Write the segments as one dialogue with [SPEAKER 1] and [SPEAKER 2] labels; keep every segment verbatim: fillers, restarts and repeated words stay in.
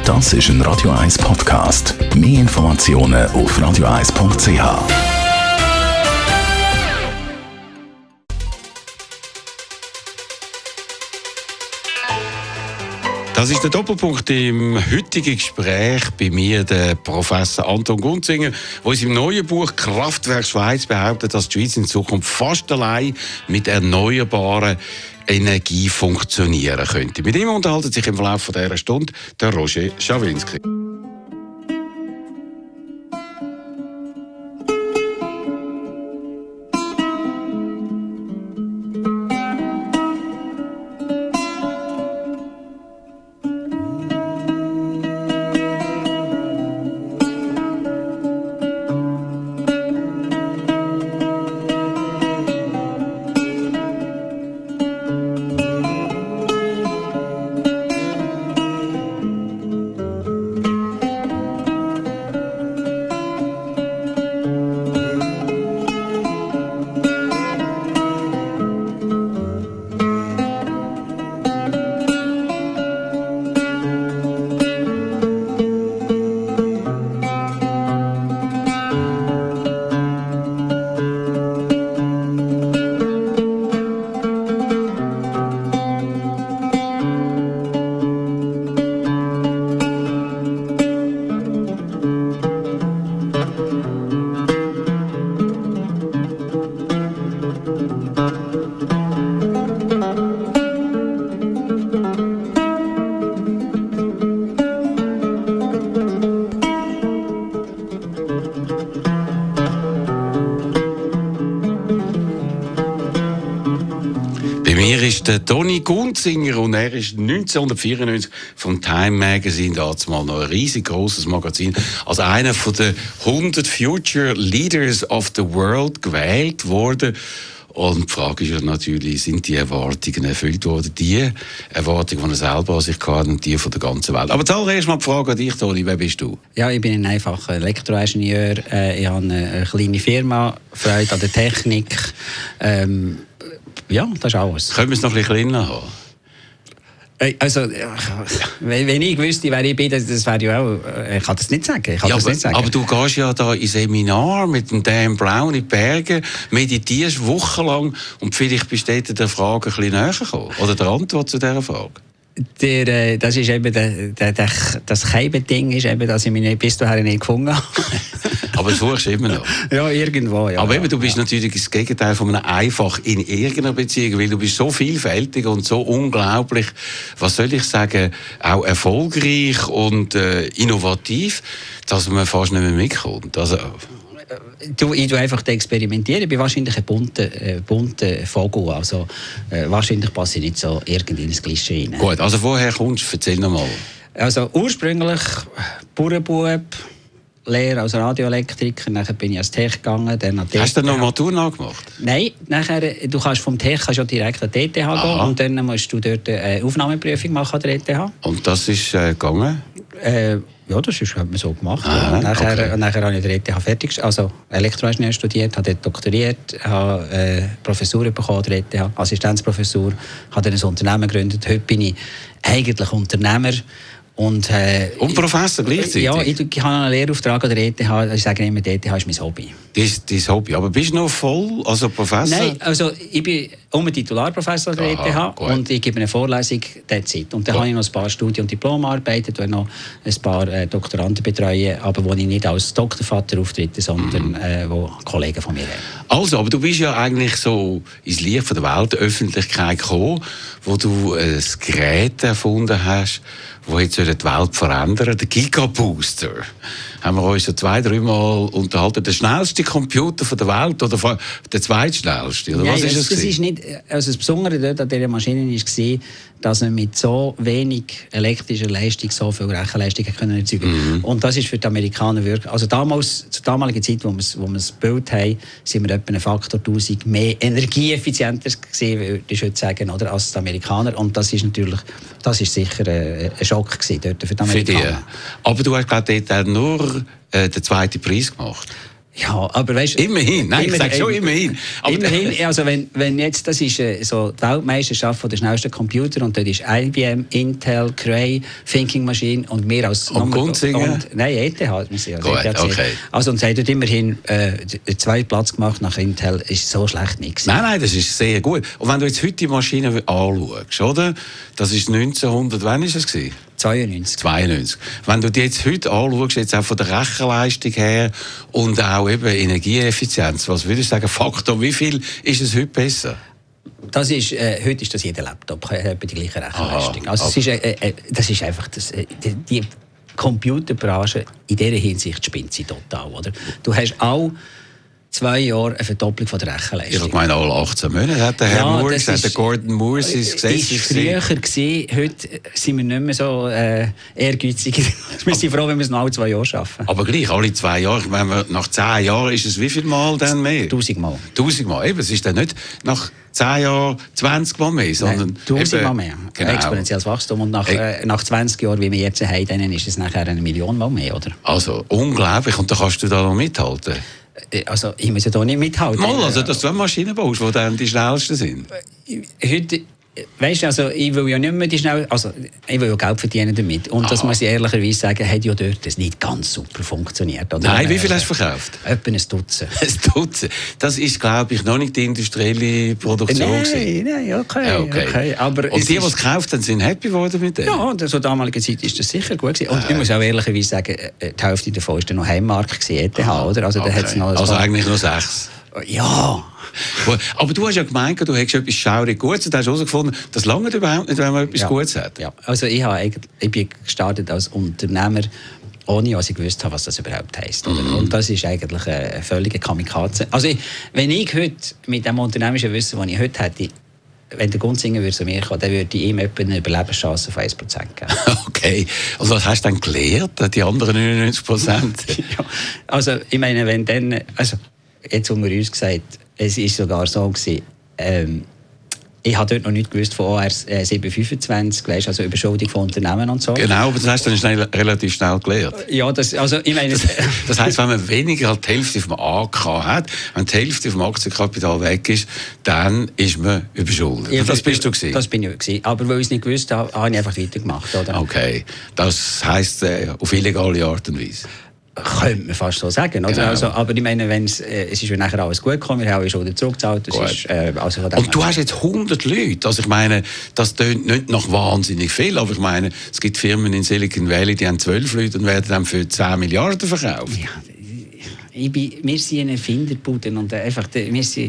[SPEAKER 1] Das ist ein Radio eins Podcast. Mehr Informationen auf radio eins punkt c h.
[SPEAKER 2] Das ist der Doppelpunkt im heutigen Gespräch. Bei mir der Professor Anton Gunzinger, der in seinem neuen Buch «Kraftwerk Schweiz» behauptet, dass die Schweiz in Zukunft fast allein mit erneuerbaren Energie funktionieren könnte. Mit ihm unterhalten sich im Verlauf dieser Stunde der Roger Schawinski. Der Toni Gunzinger, und er ist neunzehnhundertvierundneunzig vom Time Magazine, damals mal noch ein riesig grosses Magazin, als einer von den hundert Future Leaders of the World gewählt worden. Und die Frage ist ja natürlich, sind die Erwartungen erfüllt worden? Die Erwartungen, die er selber an sich hatte und die von der ganzen Welt. Aber zuallererst mal die Frage an dich, Toni, wer bist du?
[SPEAKER 3] Ja, ich bin ein einfacher Elektroingenieur. Ich habe eine kleine Firma, Freude an der Technik. Ähm, ja, das ist alles.
[SPEAKER 2] Können wir es noch ein bisschen kleiner haben?
[SPEAKER 3] Also, wenn ich wüsste, wer ich bin, das, das wäre ja auch... Ich kann das nicht sagen. Ich kann
[SPEAKER 2] ja,
[SPEAKER 3] das
[SPEAKER 2] aber,
[SPEAKER 3] nicht sagen.
[SPEAKER 2] aber du gehst ja da in Seminar mit dem Dan Brown in die Berge, meditierst wochenlang und vielleicht bist du der Frage ein bisschen näher gekommen. Oder der Antwort zu dieser Frage.
[SPEAKER 3] Der, äh, das ist eben der, der, der, das Keibending ist eben, dass ich mich bis dahin nicht gefunden habe.
[SPEAKER 2] Aber das suchst du immer noch.
[SPEAKER 3] Ja, irgendwo, ja.
[SPEAKER 2] Aber eben, du bist
[SPEAKER 3] ja.
[SPEAKER 2] natürlich das Gegenteil von einem einfach in irgendeiner Beziehung, weil du bist so vielfältig und so unglaublich, was soll ich sagen, auch erfolgreich und äh, innovativ, dass man fast nicht mehr mitkommt. Also,
[SPEAKER 3] Du, ich tue einfach experimentieren. Ich bin wahrscheinlich ein bunter, äh, bunter Vogel. Also, äh, wahrscheinlich passe ich nicht so irgendwie in ein Klischee rein.
[SPEAKER 2] Gut, also woher kommst du? Erzähl noch mal.
[SPEAKER 3] Also ursprünglich Bauernbub, Lehre als Radioelektriker. Nachher bin ich als Tech gegangen. Dann an
[SPEAKER 2] Hast du dann noch Matur nachgemacht?
[SPEAKER 3] Nein, nachher, du kannst vom Tech kannst ja direkt an die E T H gehen und dann musst du dort eine Aufnahmeprüfung machen an der E T H.
[SPEAKER 2] Und das ist äh, gegangen?
[SPEAKER 3] Äh, ja, das ist, hat man so gemacht.
[SPEAKER 2] Ah,
[SPEAKER 3] ja. nachher,
[SPEAKER 2] okay.
[SPEAKER 3] nachher habe ich an der E T H fertig, also Elektroingenieur studiert, habe dort doktoriert, habe äh, Professur bekommen an der E T H, Assistenzprofessur, habe dann ein Unternehmen gegründet. Heute bin ich eigentlich Unternehmer. Und, äh,
[SPEAKER 2] und Professor gleichzeitig?
[SPEAKER 3] Ja, ich, ich habe einen Lehrauftrag an der E T H. Ich sage immer, die E T H ist mein Hobby.
[SPEAKER 2] Das ist dein Hobby. Aber bist du noch voll, also Professor?
[SPEAKER 3] Nein, also ich bin um Titularprofessor an der Aha, E T H gut. Und ich gebe eine Vorlesung derzeit. Und dann gut. habe ich noch ein paar Studien- und Diplomarbeiten, wo ich noch ein paar äh, Doktoranden betreue, aber wo ich nicht als Doktorvater auftrete, sondern mhm. äh, wo Kollegen von mir haben.
[SPEAKER 2] Also, aber du bist ja eigentlich so ins Licht von der Weltöffentlichkeit gekommen, wo du ein Gerät erfunden hast, das jetzt die Welt verändern, der Gigabooster. Haben wir uns so zwei, dreimal unterhalten. Der schnellste Computer der Welt oder der zweitschnellste? Oder
[SPEAKER 3] Nein,
[SPEAKER 2] was ist
[SPEAKER 3] das,
[SPEAKER 2] das?
[SPEAKER 3] das ist nicht, also das Besondere dort an dieser Maschine war, dass man mit so wenig elektrischer Leistung so viel Rechenleistung können erzeugen. Mhm. Und das ist für die Amerikaner wirklich, also damals, zur damaligen Zeit, wo wir wo wir das Bild haben, sind wir etwa einen Faktor tausend mehr energieeffizienter gewesen, würde ich heute sagen, oder, als die Amerikaner. Und das ist natürlich, das ist sicher ein, ein Schock gewesen dort für die Amerikaner.
[SPEAKER 2] Für die. Aber du hast, glaube ich, dort nur äh, den zweiten Preis gemacht.
[SPEAKER 3] Ja, aber weißt,
[SPEAKER 2] immerhin, nein, ich sage schon immerhin.
[SPEAKER 3] Aber immerhin, also wenn, wenn jetzt, das ist äh, so die Weltmeisterschaft von der schnellsten Computer und dort ist I B M, Intel, Cray, Thinking Machine und wir als...
[SPEAKER 2] Und Gunzinger?
[SPEAKER 3] Nein, E T H. Also,
[SPEAKER 2] Gut, okay.
[SPEAKER 3] Also und sie haben dort immerhin äh, den zweiten Platz gemacht nach Intel, ist so schlecht nichts.
[SPEAKER 2] Nein, nein, das ist sehr gut. Und wenn du jetzt heute die Maschine anschaust, oder? Das ist neunzehnhundert, wann war es gewesen?
[SPEAKER 3] zweiundneunzig.
[SPEAKER 2] zweiundneunzig. Wenn du die jetzt heute anschaust, jetzt auch von der Rechenleistung her und auch eben Energieeffizienz, was würdest du sagen, Faktor, wie viel ist es heute besser?
[SPEAKER 3] Das ist, äh, heute ist das jeder Laptop, äh, die gleiche Rechenleistung. Also es ist, äh, äh, das ist einfach, das, äh, die, die Computerbranche in dieser Hinsicht spinnt sie total, oder? Du hast auch zwei Jahre eine Verdopplung von der Rechenleistung.
[SPEAKER 2] Ich meine, alle achtzehn Monate hat der Herr
[SPEAKER 3] ja,
[SPEAKER 2] Moore gesagt, der Gordon Moore sein Gesetz
[SPEAKER 3] ist früher gewesen. Heute sind wir nicht mehr so äh, ehrgeizig. Wir sind froh, wenn wir es noch alle zwei Jahre schaffen.
[SPEAKER 2] Aber gleich, alle zwei Jahre, wenn wir nach zehn Jahren ist es wie viel Mal dann mehr?
[SPEAKER 3] Tausendmal.
[SPEAKER 2] Tausendmal, eben, es ist dann nicht nach zehn Jahren zwanzig Mal mehr, sondern...
[SPEAKER 3] Tausendmal mehr,
[SPEAKER 2] genau.
[SPEAKER 3] Exponentielles Wachstum. Und nach, äh, nach zwanzig Jahren, wie wir jetzt haben, dann ist es nachher eine Million Mal mehr, oder?
[SPEAKER 2] Also, unglaublich. Und da kannst du da noch mithalten?
[SPEAKER 3] Also, ich muss ja da nicht mithalten.
[SPEAKER 2] Mal, also, dass du eine Maschine baust, die dann die schnellsten sind.
[SPEAKER 3] Heute, weißt du, also, ich will ja nicht mehr die schnell, also, ich will ja Geld verdienen damit. Und Aha. das muss ich ehrlicherweise sagen, hat ja dort das nicht ganz super funktioniert. Oder?
[SPEAKER 2] Nein, wie viel hast du verkauft?
[SPEAKER 3] Etwa ein Dutzend.
[SPEAKER 2] Ein Dutzend? Das ist, glaube ich, noch nicht die industrielle Produktion.
[SPEAKER 3] Nein,
[SPEAKER 2] gewesen.
[SPEAKER 3] nein, okay.
[SPEAKER 2] Ja, okay.
[SPEAKER 3] okay. Aber
[SPEAKER 2] und die, die es gekauft haben, sind happy geworden mit dem?
[SPEAKER 3] Ja, zur damaligen Zeit war das sicher gut gewesen. Und äh. ich muss auch ehrlicherweise sagen, die Hälfte davon war dann noch Heimmarkt, E T H, oder? Also,
[SPEAKER 2] okay.
[SPEAKER 3] da hat's noch
[SPEAKER 2] also eigentlich nur sechs?
[SPEAKER 3] Ja.
[SPEAKER 2] Aber du hast ja gemeint, du hättest etwas schaurig Gutes und hast herausgefunden, das lange überhaupt nicht, wenn man etwas
[SPEAKER 3] ja.
[SPEAKER 2] Gutes hat.
[SPEAKER 3] Ja. Also ich, habe, ich bin gestartet als Unternehmer, ohne dass ich gewusst habe, was das überhaupt heisst. Mhm. Und das ist eigentlich eine völlige Kamikaze. Also ich, wenn ich heute mit dem unternehmerischen Wissen, das ich heute hätte, wenn der Gunzinger würde zu mir kommen, dann würde ich ihm etwa eine Überlebenschance von eins Prozent geben.
[SPEAKER 2] Okay. Und was hast du dann gelernt, die anderen neunundneunzig Prozent?
[SPEAKER 3] Ja. Also ich meine, wenn dann, also jetzt unter uns gesagt, es war sogar so gewesen, ähm, ich habe dort noch nicht gewusst von O R sieben fünfundzwanzig, weißt, also Überschuldung von Unternehmen und so.
[SPEAKER 2] Genau, aber das hast du dann schnell, relativ schnell gelernt.
[SPEAKER 3] Ja, das, also ich meine...
[SPEAKER 2] Das, das heisst, wenn man weniger als die Hälfte vom A K hat, wenn die Hälfte vom Aktienkapital weg ist, dann ist man überschuldet. Ja, das bist du gewesen?
[SPEAKER 3] Das bin ich gewesen. Aber weil ich es nicht gewusst habe, habe ich einfach weitergemacht. Oder?
[SPEAKER 2] Okay, das heisst äh, auf illegale Art und Weise.
[SPEAKER 3] Könnte man fast so sagen. Oder?
[SPEAKER 2] Genau.
[SPEAKER 3] Also, aber ich meine, wenn's, äh, es ist ja nachher alles gut gekommen, wir haben ja schon zurückgezahlt. Das ist, äh, also
[SPEAKER 2] und du hast jetzt hundert Leute. Also ich meine, das tönt nicht nach wahnsinnig viel, aber ich meine, es gibt Firmen in Silicon Valley, die haben zwölf Leute und werden dann für zehn Milliarden verkauft.
[SPEAKER 3] Ja, ich bin, wir sind eine Erfinderbude und einfach, wir sind...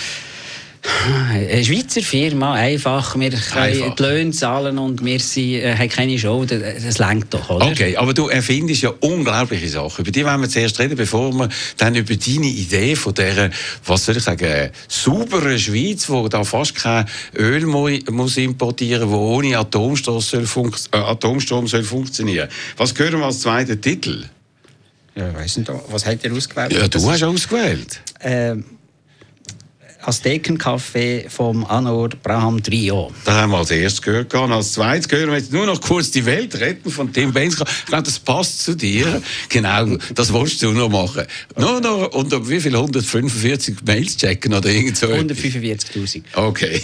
[SPEAKER 3] Eine Schweizer Firma, einfach. Wir können einfach die Löhne zahlen und wir sind, äh, haben keine Schulden. Das reicht doch, oder?
[SPEAKER 2] Okay, aber du erfindest ja unglaubliche Sachen. Über die wollen wir zuerst reden, bevor wir dann über deine Idee von dieser, was soll ich sagen, sauberen Schweiz, die da fast kein Öl muss importieren muss, die ohne Atomstrom soll, funkt- äh, Atomstrom soll funktionieren. Was gehört als zweiter Titel?
[SPEAKER 3] Ja, ich weiss nicht, was hat er ausgewählt?
[SPEAKER 2] Ja, du hast ausgewählt.
[SPEAKER 3] Ähm... Aztekenkaffee vom Anor Braham Trio.
[SPEAKER 2] Das haben wir als erstes gehört. Und als zweites hören wir jetzt nur noch kurz die Welt retten von Tim Benska. Ich glaube, das passt zu dir. Genau, das wolltest du noch machen. Nur noch unter wie viel? hundertfünfundvierzig Mails checken oder irgend so?
[SPEAKER 3] hundertfünfundvierzigtausend.
[SPEAKER 2] Okay.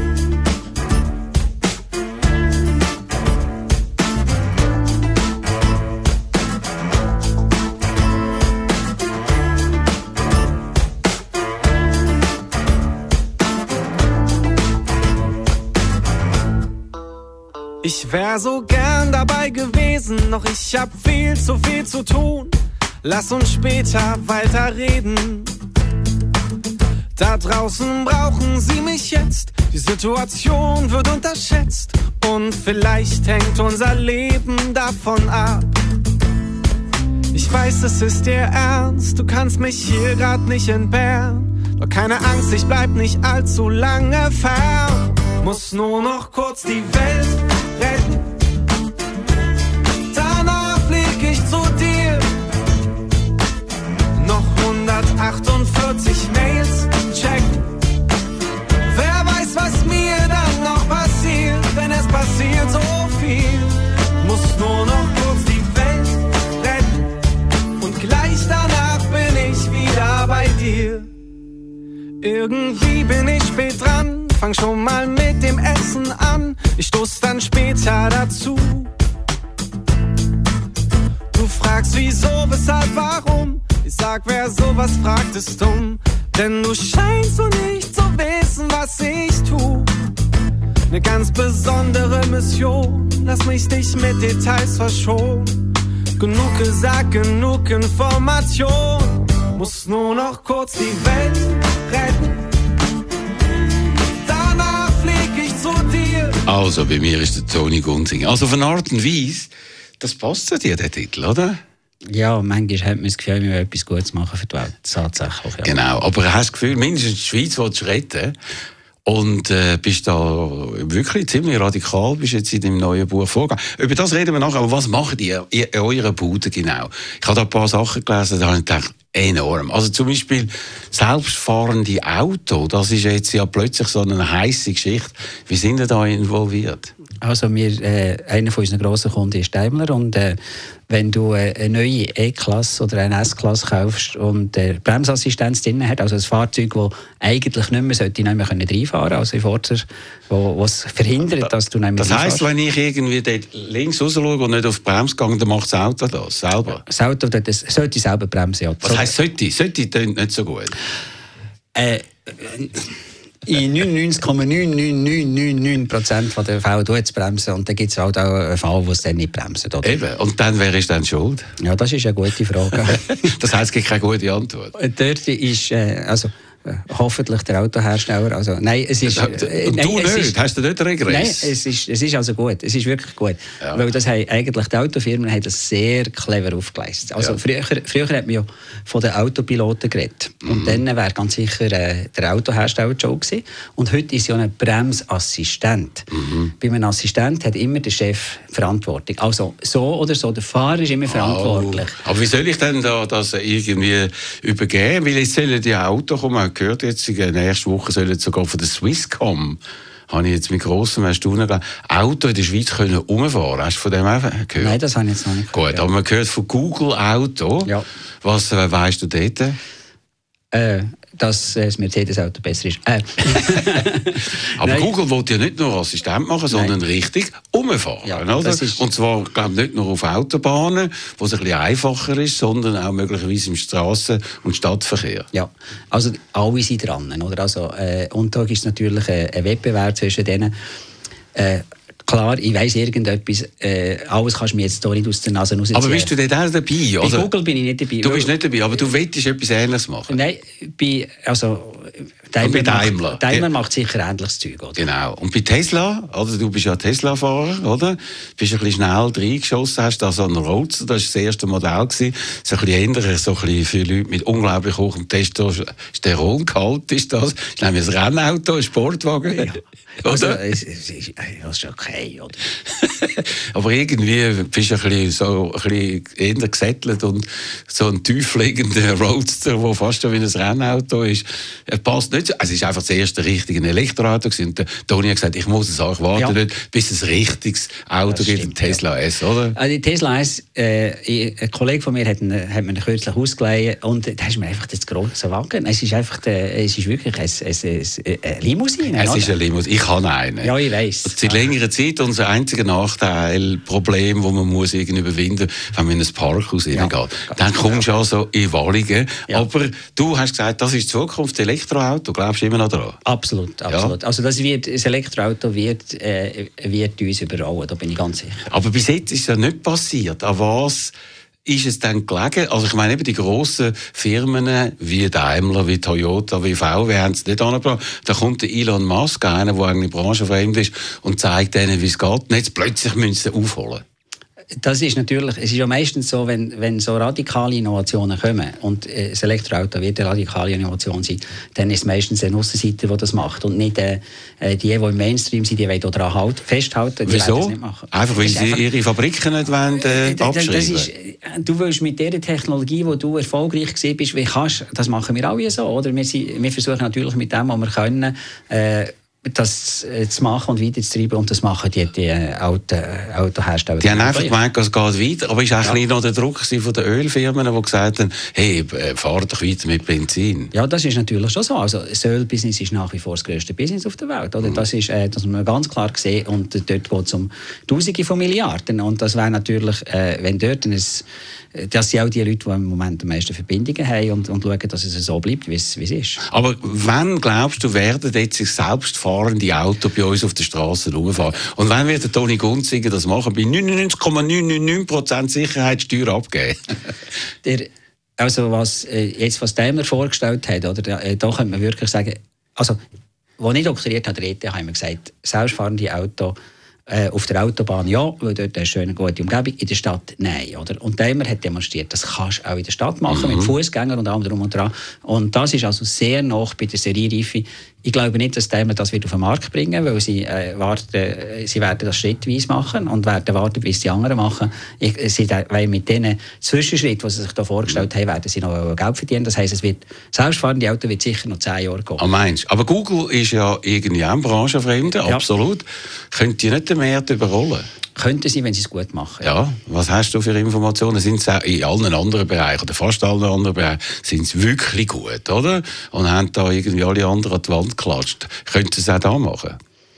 [SPEAKER 4] Ich wär so gern dabei gewesen, doch ich hab viel zu viel zu tun. Lass uns später weiterreden. Da draußen brauchen sie mich jetzt, die Situation wird unterschätzt. Und vielleicht hängt unser Leben davon ab. Ich weiß, es ist dir ernst, du kannst mich hier grad nicht entbehren. Doch keine Angst, ich bleib nicht allzu lange fern. Muss nur noch kurz die Welt retten. Danach flieg ich zu dir. Noch hundertachtundvierzig Mails checken. Wer weiß, was mir dann noch passiert, denn es passiert so viel. Muss nur noch kurz die Welt retten und gleich danach bin ich wieder Irgendwie bin ich spät dran, fang schon mal mit dem Essen an. Ich stoß dann später dazu. Du fragst wieso, weshalb, warum? Ich sag, wer sowas fragt, ist dumm. Denn du scheinst so nicht zu wissen, was ich tu. Ne ganz besondere Mission, lass mich dich mit Details verschonen. Genug gesagt, genug Information. Muss nur noch kurz die Welt retten. Danach flieg ich zu dir.
[SPEAKER 2] Also, bei mir ist der Toni Gunzinger. Also, auf eine Art und Weise, das passt zu dir, der Titel, oder?
[SPEAKER 3] Ja, manchmal hat man das Gefühl, wir wollen etwas Gutes machen für die Welt. Tatsächlich, ja.
[SPEAKER 2] Genau, aber hast du das Gefühl, mindestens die Schweiz willst du retten. Und äh, bist da wirklich ziemlich radikal, bist jetzt in deinem neuen Buch vorgegangen. Über das reden wir nachher, aber was macht ihr in eurer Bude genau? Ich habe da ein paar Sachen gelesen, da habe ich gedacht, enorm. Also zum Beispiel selbstfahrende Auto, das ist jetzt ja plötzlich so eine heisse Geschichte. Wie sind ihr da involviert?
[SPEAKER 3] Also wir, äh, einer von unseren grossen Kunden ist Daimler und äh, wenn du äh, eine neue E-Klasse oder eine S-Klasse kaufst und äh, Bremsassistenz drin hat, also ein Fahrzeug, das eigentlich nicht mehr, sollte nicht mehr reinfahren können, also ein Vorder, wo es verhindert, dass du nicht mehr
[SPEAKER 2] Das heisst, wenn ich irgendwie dort links raus schaue und nicht auf die Bremse gehe, dann macht das Auto das selber?
[SPEAKER 3] Das Auto das sollte selber bremsen, ja.
[SPEAKER 2] Was heisst sollte? Sollte klingt nicht so gut.
[SPEAKER 3] Äh, in neunundneunzig Komma neun neun neun neun neun Prozent der Fälle tut es bremsen und dann gibt es halt auch einen Fall, wo es dann nicht bremsen. Oder?
[SPEAKER 2] Eben, und dann, wer ist dann schuld?
[SPEAKER 3] Ja, das ist eine gute Frage.
[SPEAKER 2] Das heisst, es gibt keine gute Antwort.
[SPEAKER 3] Dort ist, äh, also, äh, hoffentlich der Autohersteller, also, nein, es ist...
[SPEAKER 2] Äh, nein, du
[SPEAKER 3] es
[SPEAKER 2] nicht,
[SPEAKER 3] ist,
[SPEAKER 2] hast du nicht Regress?
[SPEAKER 3] Nein, es ist, es ist also gut, es ist wirklich gut. Ja. Weil das haben, eigentlich die Autofirmen haben das sehr clever aufgeleistet. Also ja. früher, früher hat man ja von den Autopiloten geredet. Mhm. Und dann wäre ganz sicher äh, der Autohersteller schon gewesen. Und heute ist ja ein Bremsassistent. Mhm. Bei einem Assistent hat immer der Chef Verantwortung. Also so oder so, der Fahrer ist immer oh. verantwortlich.
[SPEAKER 2] Aber wie soll ich denn da das irgendwie übergeben? Weil jetzt sollen die Autos kommen, gehört jetzt, nächste Woche sollen sogar von der Swisscom, habe ich jetzt mit grossem Erstaunen gelernt, Auto in der Schweiz können rumfahren. Hast du von dem auch gehört?
[SPEAKER 3] Nein, das habe ich jetzt noch nicht gehört.
[SPEAKER 2] Gut, aber man hört von Google Auto. Ja. Was äh, weißt du dort?
[SPEAKER 3] Äh, dass äh, das Mercedes-Auto besser ist. Äh.
[SPEAKER 2] Aber Nein. Google will ja nicht nur Assistent machen, sondern Nein. richtig rumfahren. Ja, oder? Und zwar glaub, nicht nur auf Autobahnen, wo es ein bisschen einfacher ist, sondern auch möglicherweise im Strassen- und Stadtverkehr.
[SPEAKER 3] Ja, also alle sind dran. Oder? Also, äh, und da ist natürlich ein, ein Wettbewerb zwischen denen. Äh, Klar, ich weiss irgendetwas, äh, alles kannst du mir jetzt hier nicht aus der Nase rausziehen.
[SPEAKER 2] Aber bist du dort auch dabei?
[SPEAKER 3] Bei also, Google bin ich nicht dabei.
[SPEAKER 2] Du bist nicht dabei, aber du willst etwas Ähnliches machen?
[SPEAKER 3] Nein, bei, also, Daimler, bei Daimler. Macht, Daimler macht sicher ähnliches Zeug, oder?
[SPEAKER 2] Genau. Und bei Tesla, also du bist ja Tesla-Fahrer, oder? Bist ein bisschen schnell reingeschossen, hast da so einen Roadster, das war das erste Modell gewesen. So ein bisschen ändert, so ein bisschen für Leute mit unglaublich hohem Testosterongehalt ist das. Das ist nämlich ein Rennauto, ein Sportwagen. Ja.
[SPEAKER 3] Also, es, es, ist, das ist okay, oder?
[SPEAKER 2] Aber irgendwie bist du ein bisschen, so, ein bisschen eher gesättelt und so ein tiefliegender Roadster, der fast wie ein Rennauto ist. Er passt nicht so. Also, es war einfach das erste richtige Elektroauto gewesen. Und der Toni hat gesagt, ich muss es auch, ich warte ja. nicht, bis es ein richtiges Auto gibt, ein Tesla ja. S, oder?
[SPEAKER 3] Also, die Tesla S, äh, ein Kollege von mir hat, einen, hat mir einen kürzlich ausgeleiht und da ist mir einfach das grosse Wagen. Es ist einfach, äh, es ist wirklich ein, ein, ein, eine Limousine.
[SPEAKER 2] Es
[SPEAKER 3] oder?
[SPEAKER 2] ist eine Limousine. Ich habe einen.
[SPEAKER 3] Ja, ich weiss.
[SPEAKER 2] Seit längerer Zeit unser einziger Nachteil, Problem, das man muss irgendwie überwinden muss, wenn man in ein Parkhaus ja. reingeht. Dann kommst du also in Wallungen. Ja. Aber du hast gesagt, das ist die Zukunft, das Elektroauto. Glaubst du immer noch daran?
[SPEAKER 3] Absolut, absolut. Ja. Also das, wird, das Elektroauto wird, äh, wird uns überrollen, da bin ich ganz sicher.
[SPEAKER 2] Aber bis jetzt ist es ja nicht passiert. An was ist es dann gelegen? Also ich meine, eben die grossen Firmen wie Daimler, wie Toyota, wie V W haben es nicht angebracht. Da kommt der Elon Musk, einer, der eigentlich branchenfremd ist, und zeigt denen, wie es geht. Und jetzt plötzlich müssen sie aufholen.
[SPEAKER 3] Das ist natürlich, es ist ja meistens so, wenn, wenn so radikale Innovationen kommen und äh, das Elektroauto wird eine radikale Innovation sein, dann ist es meistens eine Aussenseiter, die das macht und nicht äh, die, die im Mainstream sind, die wollen daran halt, festhalten, die
[SPEAKER 2] Wieso?
[SPEAKER 3] werden das nicht machen.
[SPEAKER 2] Einfach, weil sie einfach, ihre Fabriken nicht wollen, äh, abschreiben? Das ist,
[SPEAKER 3] du willst mit der Technologie, wo du erfolgreich gewesen bist, wie kannst, das machen wir alle so, oder? Wir, sind, wir versuchen natürlich mit dem, was wir können, äh, das äh, zu machen und weiterzutreiben. Und das machen die, die äh, Auto, äh, Autohersteller.
[SPEAKER 2] Die haben einfach gemeint, es geht weiter. Aber es war eigentlich ja. noch der Druck von den Ölfirmen, die gesagt haben, hey, fahr doch weiter mit Benzin.
[SPEAKER 3] Ja, das ist natürlich schon so. Also, das Ölbusiness ist nach wie vor das grösste Business auf der Welt. Oder? Mhm. Das ist äh, das haben wir ganz klar gesehen. Und dort geht es um Tausende von Milliarden. Und das wäre natürlich, äh, wenn dort ein, das sind auch die Leute, die im Moment die meisten Verbindungen haben und, und schauen, dass es so bleibt, wie es ist.
[SPEAKER 2] Aber wann, glaubst du, werden jetzt selbstfahrende Autos bei uns auf der Straße rumfahren? Und wann wird der Toni Gunziger das machen? Bei neunundneunzig Komma neunundneunzig Prozent Sicherheitssteuer abgeben?
[SPEAKER 3] der, also was äh, jetzt was Daimler vorgestellt hat, oder, da, äh, da könnte man wirklich sagen, also, als ich doktoriert habe, der E T H, haben wir gesagt, selbstfahrende Autos Äh, auf der Autobahn ja, weil dort eine schöne, gute Umgebung. In der Stadt nein. Oder? Und Daimler hat demonstriert, das kannst du auch in der Stadt machen, mhm. mit Fußgängern und allem drum und dran. Und das ist also sehr nah bei der Seriereife. Ich glaube nicht, dass Daimler das wird auf den Markt bringen, weil sie, äh, warten, sie werden das schrittweise machen und werden warten, bis die anderen machen. Ich, sie, weil mit diesen Zwischenschritten, die sie sich da vorgestellt haben, werden sie noch Geld verdienen. Das heisst, es wird, selbstfahrende Auto wird sicher noch zehn Jahre gehen.
[SPEAKER 2] Ah, meinst du? Aber Google ist ja irgendwie auch ein Branchenfremder, ja. Absolut. Könnt ihr nicht den Markt überrollen?
[SPEAKER 3] Könnten sie, wenn sie es gut machen.
[SPEAKER 2] Ja, was hast du für Informationen? Sind sie in allen anderen Bereichen, oder fast allen anderen Bereichen, sind sie wirklich gut, oder? Und haben da irgendwie alle anderen an die Wand geklatscht. Könnten sie es auch da machen?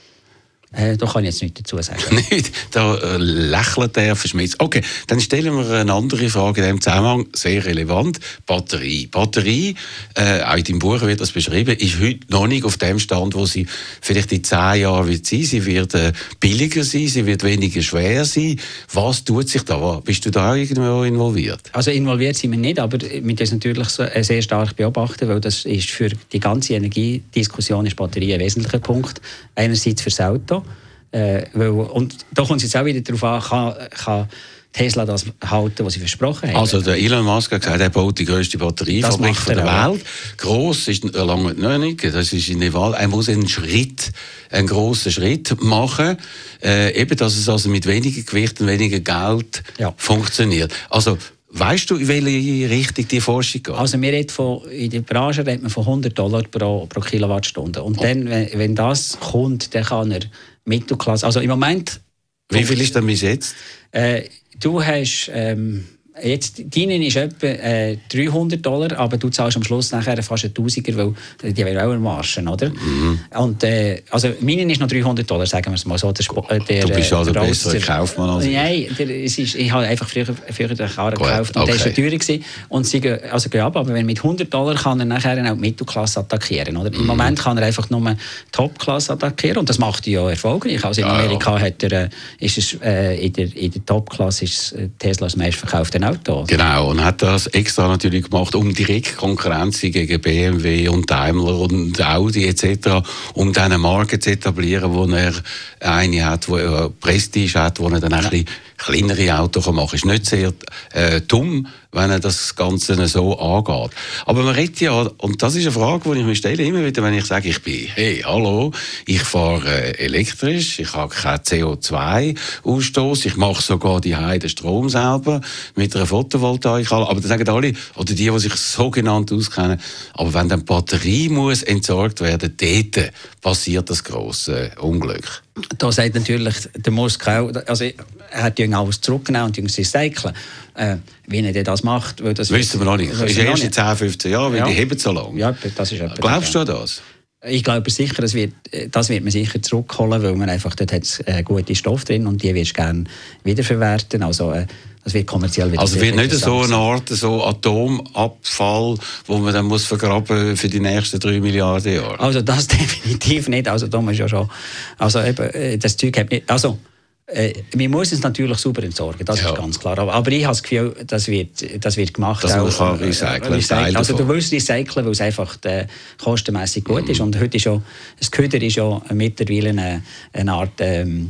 [SPEAKER 3] Äh, da kann ich jetzt nichts dazu sagen.
[SPEAKER 2] Nicht? Da äh, lächelt er verschmitzt. Okay, dann stellen wir eine andere Frage in diesem Zusammenhang, sehr relevant. Batterie. Batterie, äh, auch in deinem Buch wird das beschrieben, ist heute noch nicht auf dem Stand, wo sie vielleicht in zehn Jahren wird sein. Sie wird äh, billiger sein, sie wird weniger schwer sein. Was tut sich da? Bist du da irgendwo involviert?
[SPEAKER 3] Also involviert sind wir nicht, aber wir das natürlich so, äh, sehr stark beobachten, weil das ist für die ganze Energiediskussion ist Batterie ein wesentlicher Punkt. Einerseits fürs Auto. Äh, weil, und da kommt es jetzt auch wieder darauf an, kann, kann Tesla das halten, was sie versprochen haben.
[SPEAKER 2] Also der Elon Musk hat gesagt, er baut die grösste Batteriefabrik der Welt. Gross ist er lange noch nicht, das ist in der Wahl. Er muss einen Schritt, einen grossen Schritt machen, äh, eben, dass es also mit weniger Gewicht und weniger Geld ja. funktioniert. Also weißt du, in welche Richtung die Forschung geht?
[SPEAKER 3] Also wir reden von, in der Branche redet man von hundert Dollar pro, pro Kilowattstunde. Und oh. dann, wenn, wenn das kommt, dann kann er Mittelklasse, also im Moment...
[SPEAKER 2] Wie viel ist denn bis jetzt?
[SPEAKER 3] Äh, du hast... Ähm, Jetzt, deine ist etwa äh, dreihundert Dollar, aber du zahlst am Schluss nachher fast einen Tausiger, weil die wollen auch marschen, oder? Mhm. Und, äh, also meine ist noch dreihundert Dollar, sagen wir es mal so. Der, der,
[SPEAKER 2] du bist also der bessere Kaufmann als ich.
[SPEAKER 3] Nein, der, es ist, ich habe einfach früher, früher den Karren gekauft und okay. der war teurer gewesen. Und sie gehen, also gehen ab, aber wenn mit hundert Dollar kann er nachher auch die Mittelklasse attackieren, oder? Im mhm. Moment kann er einfach nur Topklasse attackieren und das macht er ja erfolgreich. Also in Amerika ja, ja. Hat er, ist es, äh, in der, in der Topklasse ist Tesla das meistverkaufte Auto.
[SPEAKER 2] Genau, und hat das extra natürlich gemacht, um direkt Konkurrenz gegen B M W und Daimler und Audi et cetera, um dann eine Marke zu etablieren, wo er eine hat, wo er Prestige hat, wo er dann ein bisschen kleinere Autos machen kann. Ist nicht sehr äh, dumm, wenn er das Ganze so angeht. Aber man redet ja, und das ist eine Frage, die ich mir stelle, immer wieder, wenn ich sage, ich bin, hey, hallo, ich fahre äh, elektrisch, ich habe keinen C O zwei Ausstoß, ich mache sogar die den Strom selber mit einer Photovoltaik, aber dann sagen alle, oder die, die sich sogenannt auskennen, aber wenn dann die Batterie muss entsorgt werden, dort passiert das grosse Unglück.
[SPEAKER 3] Da sagt natürlich der Musk auch, also er hat ja alles zurückgenommen und es recyceln. Äh, wie er das macht, weil das
[SPEAKER 2] wissen wir noch nicht. Das ist erst in zehn, fünfzehn Jahren, weil ja. die heben so lange.
[SPEAKER 3] Ja, das ist
[SPEAKER 2] Glaubst du das?
[SPEAKER 3] Ich glaube sicher, das wird, das wird man sicher zurückholen, weil man einfach dort hat äh, gute Stoff drin und die willst du gerne wiederverwerten. Also äh, das wird kommerziell wieder.
[SPEAKER 2] Also wird nicht so eine Art so Atomabfall, wo man dann muss vergraben für die nächsten drei Milliarden Jahre?
[SPEAKER 3] Also das definitiv nicht. Also da muss ja schon, also eben, das Zeug hat nicht, also äh, man muss es natürlich sauber entsorgen, das ja. ist ganz klar. Aber, aber ich habe das Gefühl, das wird, das wird gemacht.
[SPEAKER 2] Dass
[SPEAKER 3] man
[SPEAKER 2] auch, kann recyceln,
[SPEAKER 3] recyceln. Also du willst recyceln, weil es einfach äh, kostenmässig gut mm. ist. Und heute ist ja, das Köder ist ja mittlerweile eine, eine Art ähm,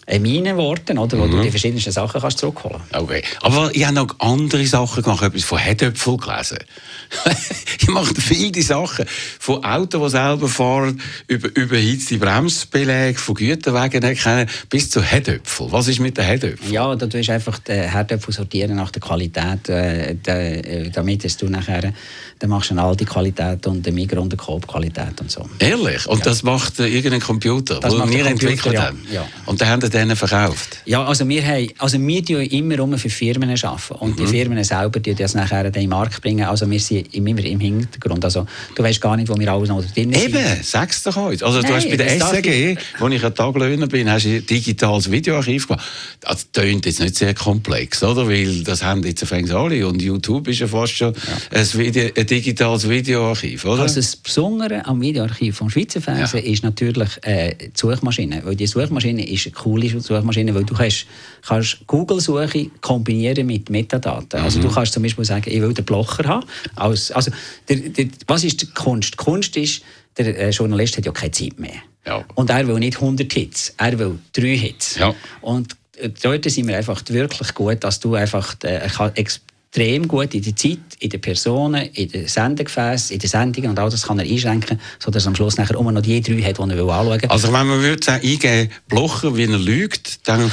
[SPEAKER 3] in meinen Worten, oder, wo mhm. du die verschiedensten Sachen kannst zurückholen kannst.
[SPEAKER 2] Okay. Aber ich habe noch andere Sachen gemacht, etwas von Herdöpfel gelesen. Ich mache viele Sachen. Von Autos, die selber fahren, über überhitzte Bremsbeläge, von Güterwagen erkennen, bis zu Herdöpfel. Was ist mit den Herdöpfeln?
[SPEAKER 3] Ja, da tust du einfach die Herdöpfel sortieren nach der Qualität, äh, de, damit es du nachher, dann machst du eine alte Qualität und eine Migros- und eine Coop-Qualität und so.
[SPEAKER 2] Ehrlich? Und ja. das macht äh, irgendein Computer, den wir entwickelt
[SPEAKER 3] ja.
[SPEAKER 2] haben?
[SPEAKER 3] Ja.
[SPEAKER 2] Und dann haben wir denen verkauft?
[SPEAKER 3] Ja, also wir, haben, also wir arbeiten immer um für Firmen arbeiten. Und mhm. die Firmen selber die das nachher in den Markt bringen. Also wir sind immer im Hintergrund. Also du weißt gar nicht, wo wir alles noch drin sind.
[SPEAKER 2] Eben, sag's doch heute. Also
[SPEAKER 3] Nein,
[SPEAKER 2] du hast bei der S C G, wo ich ein Taglöhner bin, hast du ein digitales Videoarchiv gemacht. Das klingt jetzt nicht sehr komplex, oder? Weil das haben jetzt fängt alle. Und YouTube ist ja fast schon ja. ein, Video, ein digitales Videoarchiv, oder?
[SPEAKER 3] Also das Besondere am Videoarchiv vom Schweizer Fernsehen ja. ist natürlich äh, die Suchmaschine. Weil die Suchmaschine ist eine coole Suchmaschine, weil du kannst, kannst Google-Suche kombinieren mit Metadaten. Mhm. Also du kannst zum Beispiel sagen, ich will den Blocher haben. Also, also der, der, was ist die Kunst? Die Kunst ist, der äh, Journalist hat ja keine Zeit mehr.
[SPEAKER 2] Ja.
[SPEAKER 3] Und er will nicht hundert Hits, er will drei Hits.
[SPEAKER 2] Ja.
[SPEAKER 3] Und äh, dort sind wir einfach wirklich gut, dass du einfach äh, extrem gut in der Zeit, in den Personen, in den Sendegefäßen, in den Sendungen und all das kann er einschränken, sodass er am Schluss nachher immer noch die drei hat, die er will anschauen will.
[SPEAKER 2] Also wenn man würde sagen, eingeben, Blocher, wie er lügt, dann...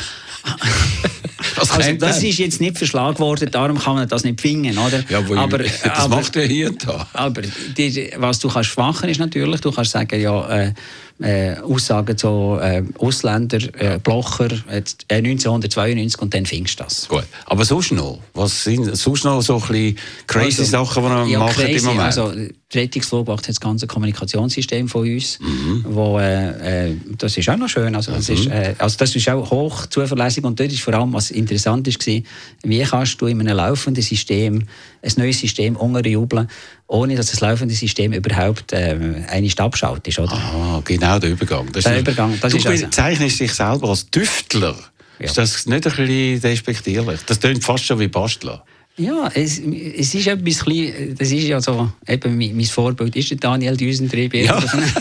[SPEAKER 3] Also, das ist jetzt nicht verschlagen worden, darum kann man das nicht finden, oder?
[SPEAKER 2] Ja, aber, aber das aber, macht er hier und da.
[SPEAKER 3] Aber die, was du kannst machen ist natürlich, du kannst sagen, ja, äh, äh, Aussagen zu äh, Ausländer, äh, Blocher, äh, neunzehnhundertzweiundneunzig und dann findest du das.
[SPEAKER 2] Gut, aber sonst noch? Was sind sonst noch so ein bisschen crazy also, Sachen, die man
[SPEAKER 3] ja,
[SPEAKER 2] macht
[SPEAKER 3] crazy,
[SPEAKER 2] im Moment?
[SPEAKER 3] Also, die Rettungsflug macht jetzt das ganze Kommunikationssystem von uns, mhm. wo, äh, äh, das ist auch noch schön, also das, mhm. ist, äh, also das ist auch hoch zuverlässig und dort ist vor allem, was interessant war, wie kannst du in einem laufenden System ein neues System unterjubeln, ohne dass das laufende System überhaupt äh, eine abschaltet ist, oder?
[SPEAKER 2] Ah, genau der Übergang. Das
[SPEAKER 3] der
[SPEAKER 2] ist,
[SPEAKER 3] Übergang, das
[SPEAKER 2] du
[SPEAKER 3] ist also.
[SPEAKER 2] bezeichnest dich selber als Tüftler. Ja. Ist das nicht ein bisschen despektierlich? Das klingt fast schon wie Bastler.
[SPEAKER 3] Ja, es, es ist etwas klein, das ist ja so, eben mein, mein Vorbild ist der Daniel Düsentrieb.
[SPEAKER 2] Ja.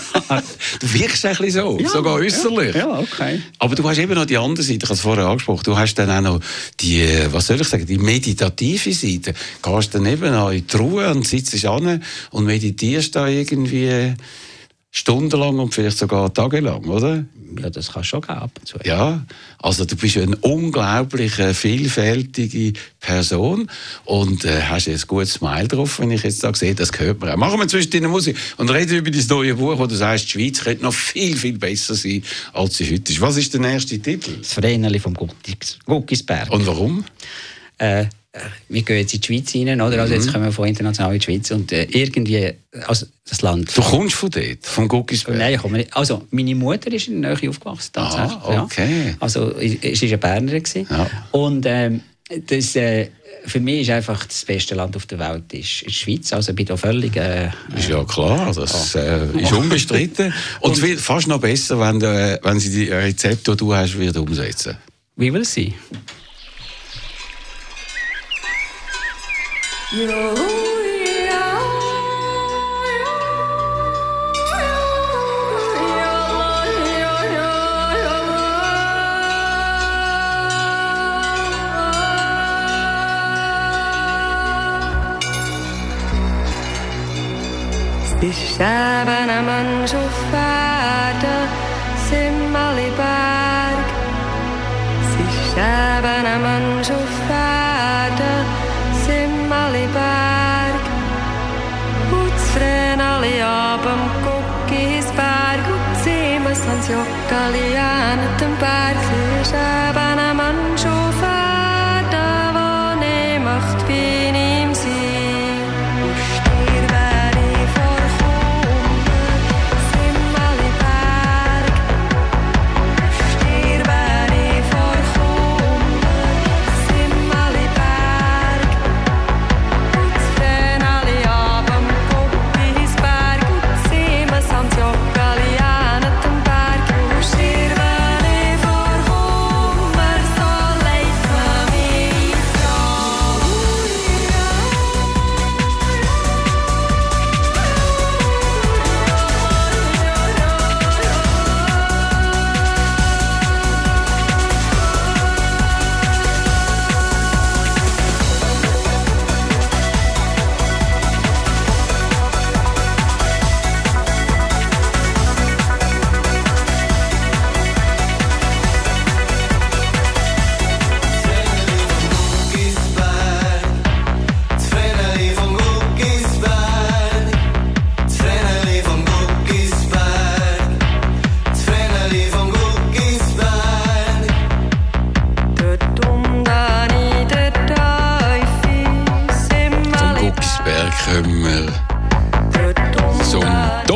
[SPEAKER 2] Du wirkst ein bisschen so, ja, sogar äußerlich.
[SPEAKER 3] Ja, ja, okay.
[SPEAKER 2] Aber du hast eben noch die andere Seite, ich habe es vorher angesprochen, du hast dann auch noch die, was soll ich sagen, die meditative Seite. Du gehst dann eben auch in die Ruhe und sitzt an und meditierst da irgendwie stundenlang und vielleicht sogar tagelang, oder?
[SPEAKER 3] Ja, das kann schon geben ab und zu.
[SPEAKER 2] Ja, also du bist eine unglaublich äh, vielfältige Person und äh, hast ein gutes Smile drauf, wenn ich jetzt da sehe, das gehört mir auch. Machen wir zwischen deiner Musik und reden über dein neue Buch, wo du sagst, die Schweiz könnte noch viel, viel besser sein, als sie heute ist. Was ist der nächste Titel?
[SPEAKER 3] Das Vreneli vom Guckisberg.
[SPEAKER 2] Und warum?
[SPEAKER 3] Äh, wir gehen jetzt in die Schweiz rein, oder? Also jetzt kommen wir von international in die Schweiz und äh, irgendwie, also das Land...
[SPEAKER 2] Du kommst von dort, vom Guckisberg?
[SPEAKER 3] Nein, ich komme nicht. Also meine Mutter ist in der Nähe aufgewachsen, tatsächlich.
[SPEAKER 2] Ah, okay.
[SPEAKER 3] Ja. Also sie war eine Bernerin. Ja. Und ähm, das, äh, für mich ist einfach das beste Land auf der Welt ist, ist die Schweiz. Also ich bin da völlig... Äh,
[SPEAKER 2] ist ja klar, das äh, ist unbestritten. Und es wird fast noch besser, wenn, du, wenn sie die Rezepte, die du hast, wieder umsetzen.
[SPEAKER 3] Wie will sie?
[SPEAKER 5] Stäben am Mensch auf Erden, Simmaliberg. Sie stäben am Mensch auf Erden, Simmaliberg. Und das Vreneli ab am Guckisberg. Und Siemens ans Joggeli an dem Berg. Sie stäben am Mensch auf Erden, wo nie macht bin ihm sein.
[SPEAKER 6] Santiago, Galiana, Temberg, Stirvani, Vorhom.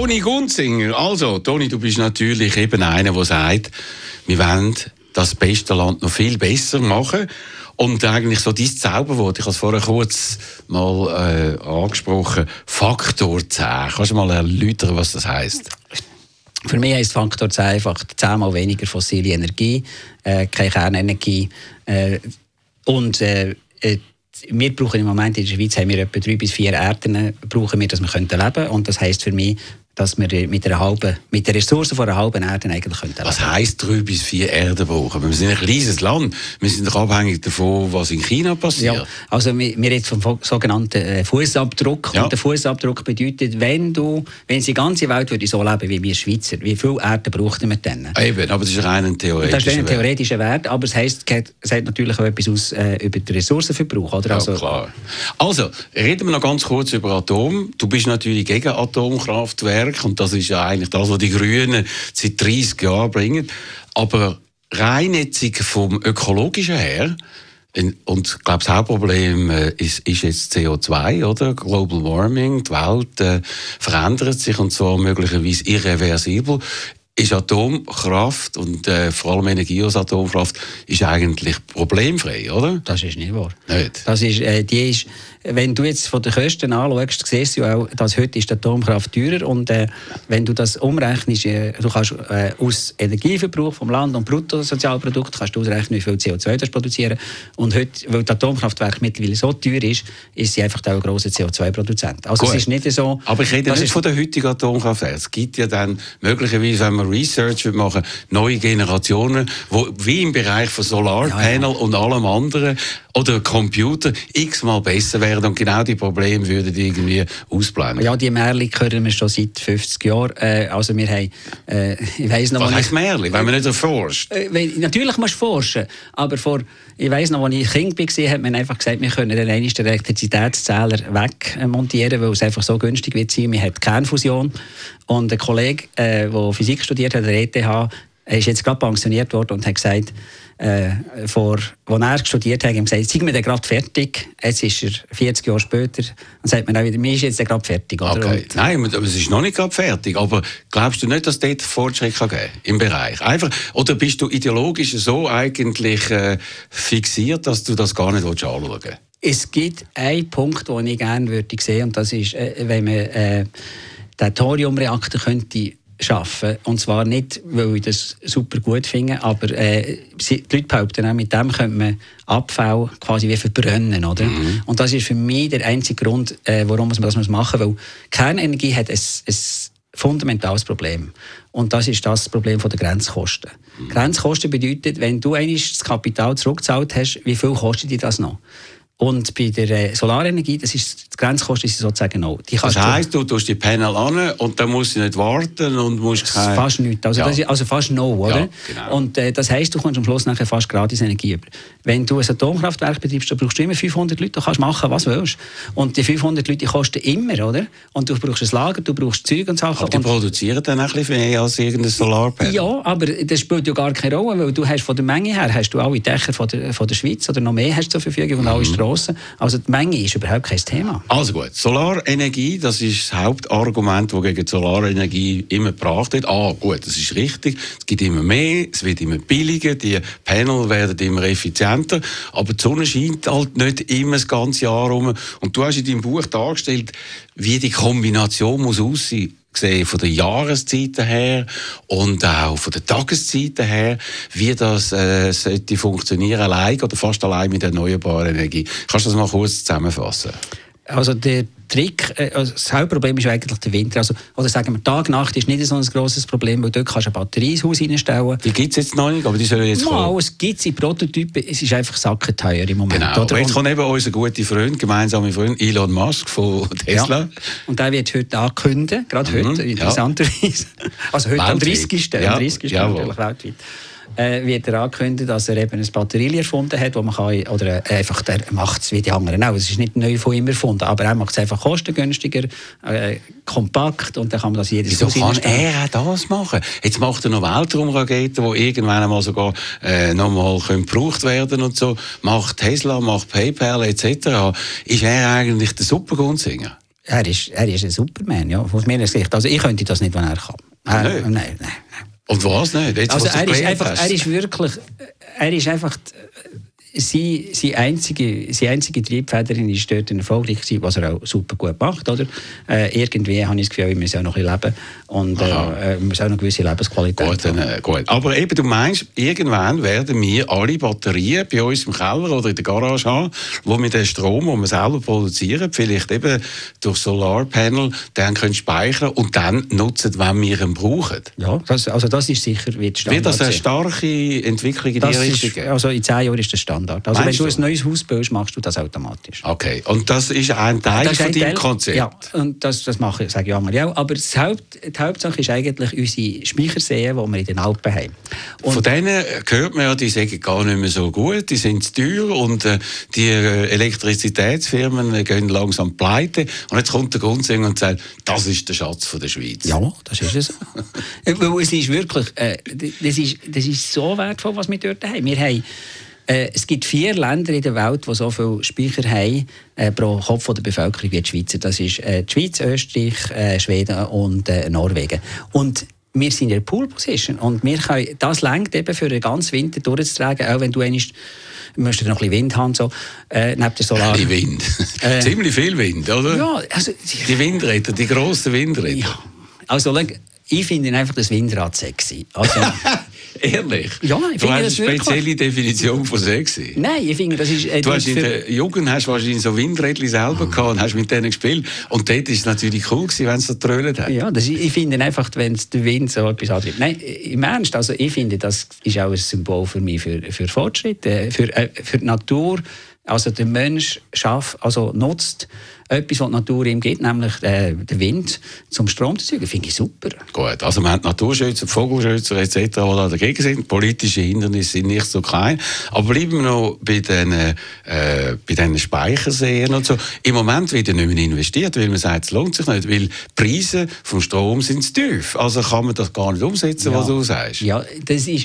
[SPEAKER 2] Toni Gunzinger. Also, Toni, du bist natürlich eben einer, der sagt, wir wollen das beste Land noch viel besser machen. Und eigentlich so dein Zauberwort, ich habe es vorher kurz mal äh, angesprochen, Faktor zehn. Kannst du mal erläutern, was das heisst?
[SPEAKER 3] Für mich heisst Faktor zehn einfach zehnmal weniger fossile Energie, äh, keine Kernenergie. Äh, und äh, wir brauchen im Moment in der Schweiz haben wir etwa drei bis vier Erden, brauchen wir, dass wir leben könnten. Und das heisst für mich, dass wir mit einer halben, mit der Ressourcen von einer halben Erde eigentlich könnten leben.
[SPEAKER 2] Was heisst drei bis vier Erden brauchen? Wir sind ein kleines Land. Wir sind doch abhängig davon, was in China passiert. Ja,
[SPEAKER 3] also wir, wir reden vom sogenannten Fußabdruck. Ja. Und der Fußabdruck bedeutet, wenn du, wenn die ganze Welt würde so leben wie wir Schweizer, wie viel Erde brauchen wir dann?
[SPEAKER 2] Eben, aber das ist rein ein theoretischer Wert.
[SPEAKER 3] Das ist ein theoretischer Wert, aber es heisst, es sagt natürlich auch etwas aus äh, über den Ressourcenverbrauch. Oder? Also,
[SPEAKER 2] ja, klar. Also, reden wir noch ganz kurz über Atom. Du bist natürlich gegen Atomkraftwerke. Und das ist ja eigentlich das, was die Grünen seit dreissig Jahren bringen. Aber rein jetzt vom Ökologischen her, und ich glaube, das Hauptproblem ist, ist jetzt C O zwei, oder? Global Warming, die Welt äh, verändert sich und zwar möglicherweise irreversibel. Ist Atomkraft und äh, vor allem Energie aus Atomkraft ist eigentlich problemfrei, oder?
[SPEAKER 3] Das ist nicht wahr.
[SPEAKER 2] Nicht?
[SPEAKER 3] Das ist, äh, die ist, wenn du jetzt von den Kosten anschaust, siehst du auch, dass heute ist die Atomkraft teurer und äh, wenn du das umrechnest, äh, du kannst äh, aus Energieverbrauch vom Land und Bruttosozialprodukt kannst du ausrechnen, wie viel C O zwei das produzieren. Und heute, weil das Atomkraftwerk mittlerweile so teuer ist, ist sie einfach auch ein grosser C O zwei Produzent. Also
[SPEAKER 2] Gut.
[SPEAKER 3] es ist nicht so...
[SPEAKER 2] Aber ich rede nicht von der heutigen Atomkraftwerken. Es gibt ja dann möglicherweise, wenn man Research machen, neue Generationen, wo wie im Bereich von Solarpanel ja, ja. und allem anderen oder Computer x-mal besser werden und genau die Probleme würden irgendwie ausblenden.
[SPEAKER 3] Ja, die Märchen hören wir schon seit fünfzig Jahren. Äh, also wir haben, äh, ich weiss noch,
[SPEAKER 2] was heisst Märchen, wenn man nicht erforscht?
[SPEAKER 3] Äh, wenn, natürlich musst du forschen, aber vor, ich weiss noch, als ich Kind war, hat man einfach gesagt, wir können den einigsten Elektrizitätszähler wegmontieren, weil es einfach so günstig wird sein. Wir haben Kernfusion und ein Kollege, äh, der Physik studiert hat, der E T H, ist jetzt gerade pensioniert worden und hat gesagt, äh, vor, als er studiert hat, hat er gesagt, sind wir dann gerade fertig? Jetzt ist er vierzig Jahre später und sagt man auch wieder, mir ist jetzt gerade fertig. Oder?
[SPEAKER 2] Okay. Nein, aber es ist noch nicht gerade fertig. Aber glaubst du nicht, dass es dort Fortschritt kann geben im Bereich? Einfach, oder bist du ideologisch so eigentlich äh, fixiert, dass du das gar nicht anschauen willst?
[SPEAKER 3] Es gibt einen Punkt, den ich gerne würde sehen, und das ist, äh, wenn man äh, den Thoriumreaktor könnte schaffen. Und zwar nicht, weil ich das super gut finde, aber äh, die Leute behaupten auch, mit dem könnte man Abfall quasi wie verbrennen, oder? Mhm. Und das ist für mich der einzige Grund, äh, warum man das machen muss, weil Kernenergie hat ein, ein fundamentales Problem. Und das ist das Problem der Grenzkosten. Mhm. Grenzkosten bedeutet, wenn du einmal das Kapital zurückgezahlt hast, wie viel kostet dir das noch? Und bei der äh, Solarenergie, das ist, die Grenzkosten sind sozusagen noch. Die
[SPEAKER 2] das heisst, du tust die Panel an und dann musst du nicht warten und musst kein...
[SPEAKER 3] Fast nichts, also,
[SPEAKER 2] ja.
[SPEAKER 3] das ist, also fast no, oder?
[SPEAKER 2] Ja, genau.
[SPEAKER 3] Und äh, das heisst, du kommst am Schluss nachher fast gratis Energie über. Wenn du ein Atomkraftwerk betreibst, dann brauchst du immer fünfhundert Leute, du kannst machen, was du willst. Und die fünfhundert Leute die kosten immer, oder? Und du brauchst ein Lager, du brauchst Zeug und Sachen.
[SPEAKER 2] Aber die
[SPEAKER 3] und
[SPEAKER 2] produzieren dann ein bisschen mehr als irgendein Solarpanel.
[SPEAKER 3] Ja, aber das spielt ja gar keine Rolle, weil du hast von der Menge her, hast du alle Dächer von der, von der Schweiz oder noch mehr hast zur Verfügung und mhm. alle Strassen. Also die Menge ist überhaupt kein Thema.
[SPEAKER 2] Also gut, Solarenergie, das ist das Hauptargument, das gegen Solarenergie immer gebracht wird. Ah, gut, das ist richtig. Es gibt immer mehr, es wird immer billiger, die Panel werden immer effizienter, aber die Sonne scheint halt nicht immer das ganze Jahr rum. Und du hast in deinem Buch dargestellt, wie die Kombination muss aussehen. Gesehen von den Jahreszeiten her und auch von den Tageszeiten her, wie das äh, sollte funktionieren, allein oder fast allein mit erneuerbarer Energie. Kannst du das mal kurz zusammenfassen?
[SPEAKER 3] Also der Trick, äh, also das Hauptproblem ist eigentlich der Winter. Also, oder sagen wir, Tag-Nacht ist nicht so ein grosses Problem, weil dort kannst du eine Batterie ins Haus reinstellen.
[SPEAKER 2] Die gibt es jetzt noch nicht, aber die sollen jetzt
[SPEAKER 3] no,
[SPEAKER 2] kommen.
[SPEAKER 3] Es gibt sie Prototypen, es ist einfach sackenteuer im Moment.
[SPEAKER 2] Genau,
[SPEAKER 3] oder?
[SPEAKER 2] jetzt kommt eben unser guter Freund, gemeinsame Freund, Elon Musk von Tesla.
[SPEAKER 3] Ja. Und der wird heute ankündigen, gerade mhm, heute, interessanterweise. Ja. Also heute am dreißigsten Ja, am dreißigsten natürlich weltweit. Äh, wird er angekündigt, dass er eben ein Batterie erfunden hat, wo man kann, oder äh, einfach, der macht es wie die anderen auch. Es ist nicht neu von ihm erfunden, aber er macht es einfach kostengünstiger, äh, kompakt und dann kann man das jedes
[SPEAKER 2] Wieso kann er auch das machen? Jetzt macht er noch Weltraumraketen, die irgendwann einmal sogar äh, nochmal gebraucht werden und so. Macht Tesla, macht PayPal et cetera. Ist er eigentlich der Supergrundsinger?
[SPEAKER 3] Er ist, er ist ein Superman, ja, aus meiner Sicht. Also ich könnte das nicht, wenn er kann. Er,
[SPEAKER 2] nein.
[SPEAKER 3] nein, nein.
[SPEAKER 2] Und was nicht? Jetzt,
[SPEAKER 3] Also
[SPEAKER 2] was
[SPEAKER 3] er
[SPEAKER 2] du
[SPEAKER 3] ist, einfach,
[SPEAKER 2] hast.
[SPEAKER 3] er ist wirklich, er ist einfach, seine, seine, einzige, seine einzige Triebfederin ist dort erfolgreich gewesen, was er auch super gut macht, oder? Äh, irgendwie habe ich das Gefühl, wir müssen auch noch ein bisschen leben und äh, wir müssen auch noch eine gewisse Lebensqualität
[SPEAKER 2] Gut, dann, äh, gut. Aber eben, du meinst, irgendwann werden wir alle Batterien bei uns im Keller oder in der Garage haben, wo wir den Strom, den wir selber produzieren, vielleicht eben durch Solarpanel, dann können speichern und dann nutzen, wenn wir ihn brauchen.
[SPEAKER 3] Ja, das, also das ist sicher wird Standard
[SPEAKER 2] Wird das eine
[SPEAKER 3] sein.
[SPEAKER 2] starke Entwicklung in die
[SPEAKER 3] Das
[SPEAKER 2] Richtung
[SPEAKER 3] ist,
[SPEAKER 2] geben?
[SPEAKER 3] also in zehn Jahren ist das Standard. Also
[SPEAKER 2] Meinst
[SPEAKER 3] wenn du
[SPEAKER 2] du?
[SPEAKER 3] ein neues Haus baust, machst du das automatisch.
[SPEAKER 2] Okay, und das ist ein Teil
[SPEAKER 3] Das ist
[SPEAKER 2] von
[SPEAKER 3] ein
[SPEAKER 2] deinem
[SPEAKER 3] Teil-
[SPEAKER 2] Konzept?
[SPEAKER 3] Ja, und das, das mache ich, sage ich einmal ja. Aber das Haupt, die Hauptsache ist eigentlich unsere Speicherseen, die wir in den Alpen haben. Und
[SPEAKER 2] Von denen hört man ja, die sagen gar nicht mehr so gut, die sind zu teuer und äh, die äh, Elektrizitätsfirmen äh, gehen langsam pleite. Und jetzt kommt der Grundsänger und sagt, das ist der Schatz von der Schweiz.
[SPEAKER 3] ja, das ist es. Weil es ist wirklich, äh, das, ist, das ist so wertvoll, was wir dort haben. Wir haben äh, es gibt vier Länder in der Welt, die so viel Speicher haben äh, pro Kopf der Bevölkerung wie die Schweiz. Das ist äh, die Schweiz, Österreich, äh, Schweden und äh, Norwegen. Und wir sind in der Pool-Position und wir können, das reicht eben für den ganzen Winter durchzutragen, auch wenn du einmal du musst noch ein bisschen Wind haben, so, äh, neben der Solar.
[SPEAKER 2] Ein bisschen Wind.
[SPEAKER 3] Äh,
[SPEAKER 2] Ziemlich viel Wind, oder?
[SPEAKER 3] Ja, also,
[SPEAKER 2] Die Windräder, die grossen Windräder.
[SPEAKER 3] ja. Also, ich finde einfach das Windrad sexy. Also,
[SPEAKER 2] Ehrlich?
[SPEAKER 3] Ja, ich
[SPEAKER 2] du
[SPEAKER 3] finde
[SPEAKER 2] hast
[SPEAKER 3] das
[SPEAKER 2] eine
[SPEAKER 3] wirklich.
[SPEAKER 2] spezielle Definition von sexy.
[SPEAKER 3] Nein, ich finde, das ist... Äh,
[SPEAKER 2] Du hast in
[SPEAKER 3] für-
[SPEAKER 2] der Jugend hast wahrscheinlich so Windrädchen selber gehabt und hast mit denen gespielt. Und dort war es natürlich cool gewesen, wenn es so getrönt hat.
[SPEAKER 3] Ja, das ist, ich finde einfach, wenn es der Wind so etwas antreibt. Nein, im Ernst, also ich finde, das ist auch ein Symbol für mich, für, für Fortschritt, äh, für, äh, für die Natur. Also der Mensch schafft, also nutzt etwas, was die Natur ihm gibt, nämlich äh, den Wind, zum Strom zu erzeugen. Finde ich super.
[SPEAKER 2] Gut, also wir haben Naturschützer, Vogelschützer et cetera, die da dagegen sind. Politische Hindernisse sind nicht so klein. Aber bleiben wir noch bei den, äh, bei den Speicherseen und so. Im Moment wird ja nicht mehr investiert, weil man sagt, es lohnt sich nicht, weil die Preise vom Strom sind zu tief. Also kann man das gar nicht umsetzen, was du sagst.
[SPEAKER 3] Ja, das ist...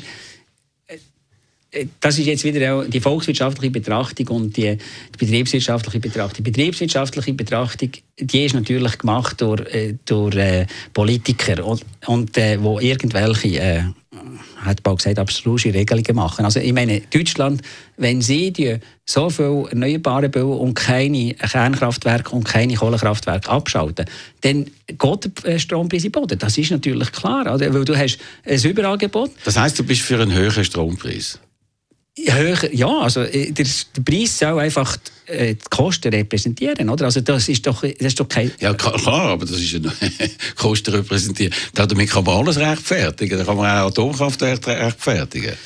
[SPEAKER 3] Das ist jetzt wieder auch die volkswirtschaftliche Betrachtung und die, die betriebswirtschaftliche Betrachtung. Die betriebswirtschaftliche Betrachtung, die ist natürlich gemacht durch, äh, durch äh, Politiker und, und äh, wo irgendwelche, äh, hat bald gesagt, abstruse Regelungen machen. Also ich meine, Deutschland, wenn sie die so viel Erneuerbare bauen und keine Kernkraftwerke und keine Kohlekraftwerke abschalten, dann geht der Strompreis in den Boden. Das ist natürlich klar, oder? Weil du hast ein Überangebot.
[SPEAKER 2] Das heisst, du bist für einen höheren Strompreis?
[SPEAKER 3] Höher, ja, also äh, der, der Preis soll einfach äh, die Kosten repräsentieren, oder? Also das ist doch, das ist doch kein...
[SPEAKER 2] Ja, klar, aber das ist ja Kosten repräsentiert. Damit kann man alles rechtfertigen. Da kann man auch Atomkraftwerke rechtfertigen.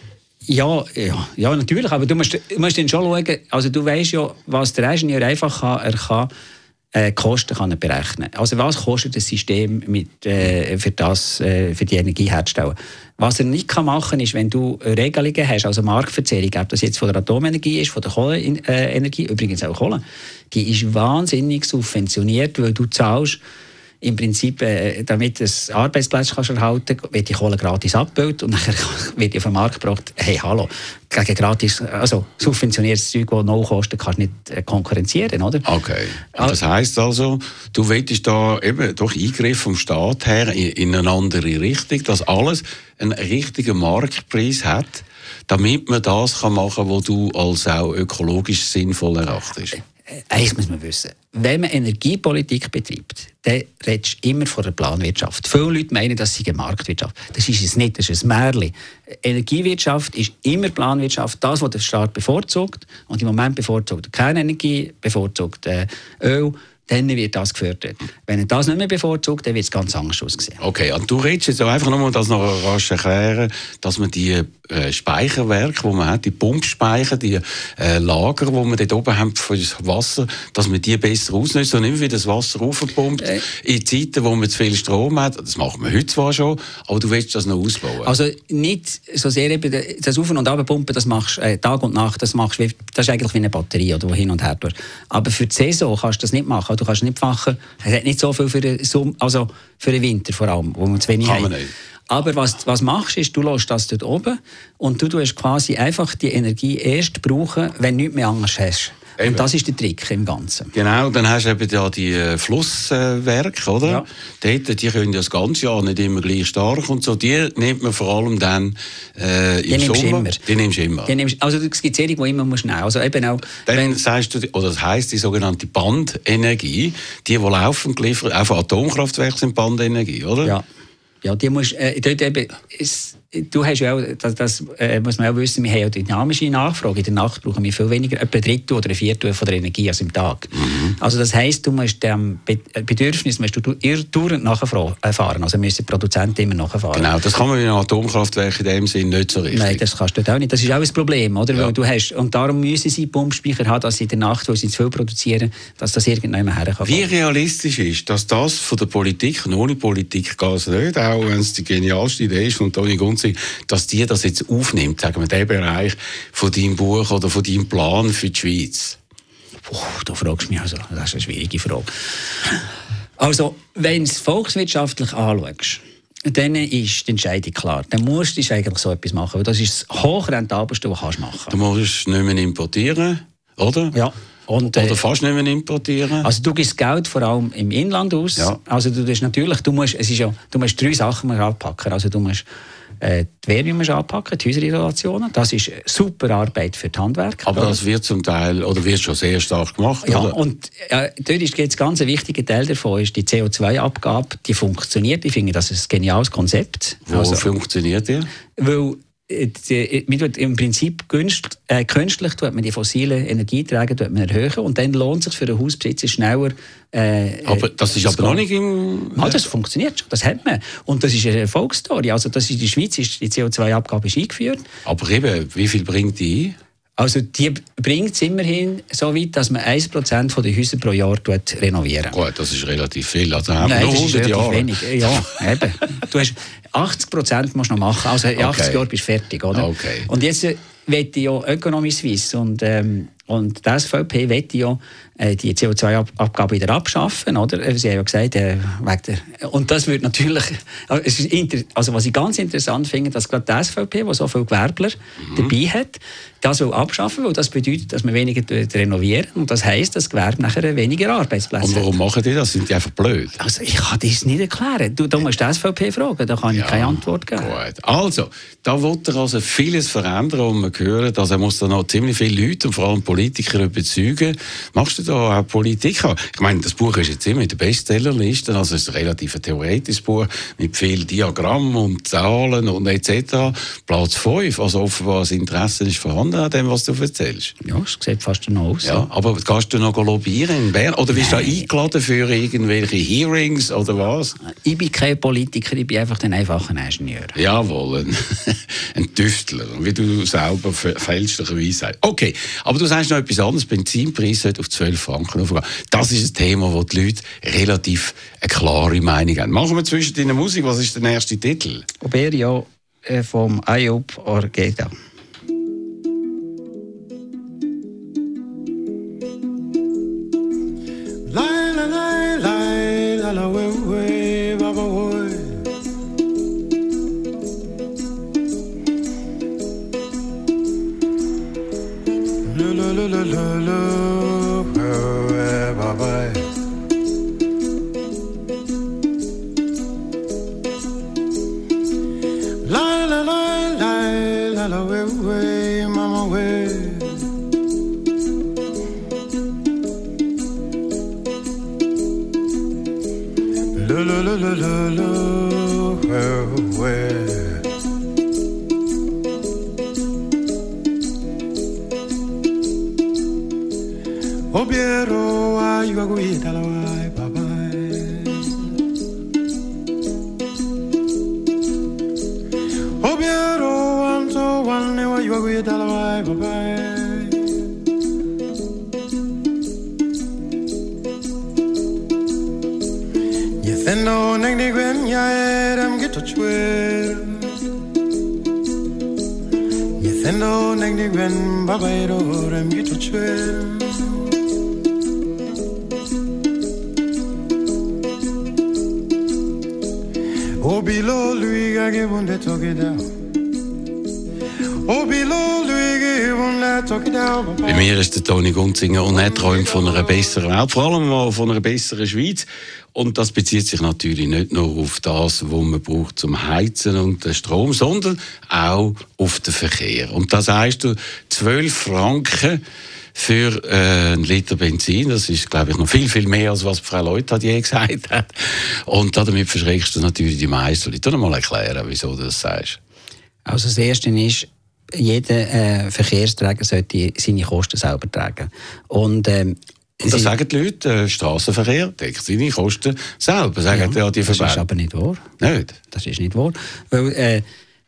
[SPEAKER 3] Ja, ja, ja, natürlich, aber du musst, du musst dann schon schauen, also du weißt ja, was der Ingenieur einfach kann, er kann äh, Kosten kann er berechnen. Also was kostet das System mit, äh, für, das, äh, für die Energie herzustellen? Was er nicht kann machen kann, ist, wenn du Regelungen hast, also Marktverzerrung, ob das jetzt von der Atomenergie ist, von der Kohleenergie, übrigens auch Kohle, die ist wahnsinnig subventioniert, weil du zahlst im Prinzip, äh, damit du Arbeitsplätze kannst erhalten kannst, wird die Kohle gratis abgebaut und dann wird die auf den Markt gebracht, hey, hallo, gegen gratis, also subventioniertes Zeug, das no kostet, kannst du nicht äh, konkurrenzieren, oder?
[SPEAKER 2] Okay. Und das heisst also, du willst da eben durch Eingriff vom Staat her in, in eine andere Richtung, dass alles einen richtigen Marktpreis hat, damit man das kann machen kann, was du als auch ökologisch sinnvoll erachtest.
[SPEAKER 3] Eigentlich muss man wissen, wenn man Energiepolitik betreibt, dann redest du immer von der Planwirtschaft. Viele Leute meinen, das sei eine Marktwirtschaft. Das ist es nicht, das ist ein Märchen. Energiewirtschaft ist immer Planwirtschaft, das, was der Staat bevorzugt. Und im Moment bevorzugt er Kernenergie, bevorzugt äh, Öl, dann wird das gefördert. Wenn er das nicht mehr bevorzugt, dann wird es ganz anders aussehen.
[SPEAKER 2] Okay, und du redest jetzt einfach nur, um das noch rasch erklären, dass man die äh, Speicherwerke, die man hat, die Pumpspeicher, die äh, Lager, die man dort oben haben für das Wasser, dass man die besser ausnutzt und nicht mehr das Wasser raufpumpt äh. in Zeiten, wo man zu viel Strom hat. Das macht man heute zwar schon, aber du willst das noch ausbauen.
[SPEAKER 3] Also nicht so sehr eben das Auf- und Abpumpen, das machst äh, Tag und Nacht, das machst wie, das ist eigentlich wie eine Batterie, oder, die hin und her tust. Aber für die Saison kannst du das nicht machen. Du kannst nicht machen, es hat nicht so viel für den, Sommer, also für den Winter vor allem, wo man zu wenig
[SPEAKER 2] Kann man
[SPEAKER 3] hat.
[SPEAKER 2] nicht.
[SPEAKER 3] Aber was, was machst, ist, du lässt das dort oben und du tust quasi einfach die Energie erst brauchen, wenn du nichts mehr anders hast.
[SPEAKER 2] Eben.
[SPEAKER 3] Und das ist der Trick im Ganzen.
[SPEAKER 2] Genau, dann hast du eben ja die äh, Flusswerke, oder?
[SPEAKER 3] Ja.
[SPEAKER 2] Dort, die können ja das ganze Jahr nicht immer gleich stark und so. Die nimmt man vor allem dann äh, im
[SPEAKER 3] Die nimmst du
[SPEAKER 2] Sommer.
[SPEAKER 3] immer.
[SPEAKER 2] Die nimmst du immer.
[SPEAKER 3] Die nimmst, also es gibt Serien, die immer musst nehmen. Also eben auch,
[SPEAKER 2] Dann
[SPEAKER 3] wenn,
[SPEAKER 2] sagst du, oder das heisst die sogenannte Bandenergie, die, die laufend geliefert, auch von Atomkraftwerken sind Bandenergie, oder?
[SPEAKER 3] ja, ja, die musst, äh, dort eben, es, du hast ja auch, das, das äh, muss man auch wissen, wir haben ja dynamische Nachfrage. In der Nacht brauchen wir viel weniger, etwa ein Drittel oder ein Viertel von der Energie als im Tag. Mhm. Also das heisst, du musst dem Be- Bedürfnis musst du dauernd nachfahren. Also müssen die Produzenten immer nachfahren.
[SPEAKER 2] Genau, das kann man in einem Atomkraftwerk in dem Sinn nicht so richtig.
[SPEAKER 3] Nein, das kannst du dort auch nicht. Das ist auch ein Problem, oder?
[SPEAKER 2] Ja.
[SPEAKER 3] Weil du hast, und darum müssen sie Pumpspeicher haben, dass sie in der Nacht, wo sie zu viel produzieren, dass das irgendjemand her kann.
[SPEAKER 2] Wie realistisch ist, dass das von der Politik, und ohne Politik geht es nicht, auch wenn es die genialste Idee ist von Toni Gunzig, dass die das jetzt aufnimmt, sagen wir, den Bereich von deinem Buch oder von deinem Plan für die Schweiz?
[SPEAKER 3] Puh, da fragst du mich also, das ist eine schwierige Frage. Also, wenn du es volkswirtschaftlich anschaust, dann ist die Entscheidung klar. Dann musst du eigentlich so etwas machen, weil das ist das hochrentabelste, was du machen kannst.
[SPEAKER 2] Du musst nicht mehr importieren, oder?
[SPEAKER 3] Ja. Und,
[SPEAKER 2] Oder
[SPEAKER 3] äh,
[SPEAKER 2] fast nicht mehr importieren.
[SPEAKER 3] Also du gibst Geld vor allem im Inland aus.
[SPEAKER 2] Ja.
[SPEAKER 3] Also du musst natürlich, du musst, es ist ja, du musst drei Sachen anpacken. Also du musst äh, die Wärme musst anpacken, die Häuserisolationen. Das ist super Arbeit für die Handwerker.
[SPEAKER 2] Aber das wird zum Teil, oder wird schon sehr stark gemacht,
[SPEAKER 3] Ja,
[SPEAKER 2] oder?
[SPEAKER 3] und äh, dort ist jetzt ganz ein wichtiger Teil davon, ist die C O zwei Abgabe, die funktioniert. Ich finde, das ist ein geniales Konzept.
[SPEAKER 2] Wo
[SPEAKER 3] Also,
[SPEAKER 2] funktioniert die?
[SPEAKER 3] weil äh, die, man tut im Prinzip künstlich, äh, künstlich tut man die fossilen Energieträger tut man erhöhen und dann lohnt es sich für den Hausbesitzer schneller. Äh,
[SPEAKER 2] Aber das ist aber noch nicht im...
[SPEAKER 3] Ja, das funktioniert schon, das hat man. Und das ist eine Erfolgsstory. Also das ist, in der Schweiz ist die C O zwei Abgabe ist eingeführt.
[SPEAKER 2] Aber eben, wie viel bringt die ein?
[SPEAKER 3] Also die bringt es immerhin so weit, dass man ein Prozent der Häuser pro Jahr renovieren.
[SPEAKER 2] Gut, das ist relativ viel. Also haben wir
[SPEAKER 3] Nein,
[SPEAKER 2] noch
[SPEAKER 3] das ist
[SPEAKER 2] hundert
[SPEAKER 3] relativ
[SPEAKER 2] Jahre.
[SPEAKER 3] wenig. Ja, eben. Du hast achtzig Prozent musst du noch machen. Also in achtzig
[SPEAKER 2] Okay.
[SPEAKER 3] Jahren bist du fertig, oder?
[SPEAKER 2] Okay.
[SPEAKER 3] Und jetzt äh, möchte ja Ökonomie Suisse und, ähm, und die S V P möchte ja äh, die C O zwei Abgabe wieder abschaffen, oder? Sie haben ja gesagt, äh, wegen der, und das wird natürlich, äh, es ist inter, also was ich ganz interessant finde, dass gerade die S V P, die so viele Gewerbler mhm. dabei hat, das will abschaffen, weil das bedeutet, dass man weniger renovieren und das heisst, dass Gewerbe nachher weniger Arbeitsplätze
[SPEAKER 2] Und warum
[SPEAKER 3] hat.
[SPEAKER 2] machen die das? Sind die einfach blöd?
[SPEAKER 3] Also ich kann das nicht erklären. Du, da musst du die S V P fragen, da kann ich
[SPEAKER 2] Ja,
[SPEAKER 3] keine Antwort geben.
[SPEAKER 2] Gut. Also, da will er also vieles verändern und man hört, dass er muss da noch ziemlich viele Leute und vor allem Politiker überzeugen. Machst du da auch Politik an? Ich meine, das Buch ist jetzt immer in der Bestsellerliste, also es ist ein relativ theoretisches Buch mit vielen Diagrammen und Zahlen und et cetera. Platz fünf, also offenbar das Interesse ist vorhanden an dem, was du erzählst.
[SPEAKER 3] Ja, es sieht fast danach aus.
[SPEAKER 2] Ja, aber gehst du noch lobbyieren in Bern? Oder bist du da eingeladen für irgendwelche Hearings oder was?
[SPEAKER 3] Ich bin kein Politiker, ich bin einfach ein einfacher Ingenieur.
[SPEAKER 2] Jawohl, ein, ein Tüftler, wie du selber fälschlicherweise sagst. Okay, aber du sagst noch etwas anderes, der Benzinpreis sollte auf zwölf Franken aufgehen. Das ist ein Thema, wo die Leute relativ eine klare Meinung haben. Machen wir zwischen deiner Musik, was ist der nächste Titel?
[SPEAKER 3] Oberio äh, vom Ayub Orgeda.
[SPEAKER 6] Obiero ayu aguita la wai baba. Obiero anto wane ayu aguita la wai baba. Yetheno negni gwen ya eram gito chwer. Yetheno negni gwen baba ero rem gito chwer. Obilo lui gage bunde togeda. Oh, below, Luigi, won't let talk it out.
[SPEAKER 2] Bei mir ist der Toni Gunzinger und er träumt von einer besseren Welt, vor allem mal von einer besseren Schweiz. Und das bezieht sich natürlich nicht nur auf das, was man braucht zum Heizen und den Strom, sondern auch auf den Verkehr. Und da sagst du, zwölf Franken für äh, einen Liter Benzin, das ist, glaube ich, noch viel, viel mehr, als was Frau Leuthard je gesagt hat. Und damit verschreckst du natürlich die meisten Leute. Tu mal erklären, wieso du das sagst.
[SPEAKER 3] Also das Erste ist, jeder äh, Verkehrsträger sollte seine Kosten selber tragen. Und, ähm,
[SPEAKER 2] und das sagen die Leute, äh, Strassenverkehr deckt seine Kosten selber, sagen ja, ja die Verbände.
[SPEAKER 3] Das ist aber nicht wahr.
[SPEAKER 2] Nicht?
[SPEAKER 3] Das ist nicht wahr. Weil, äh,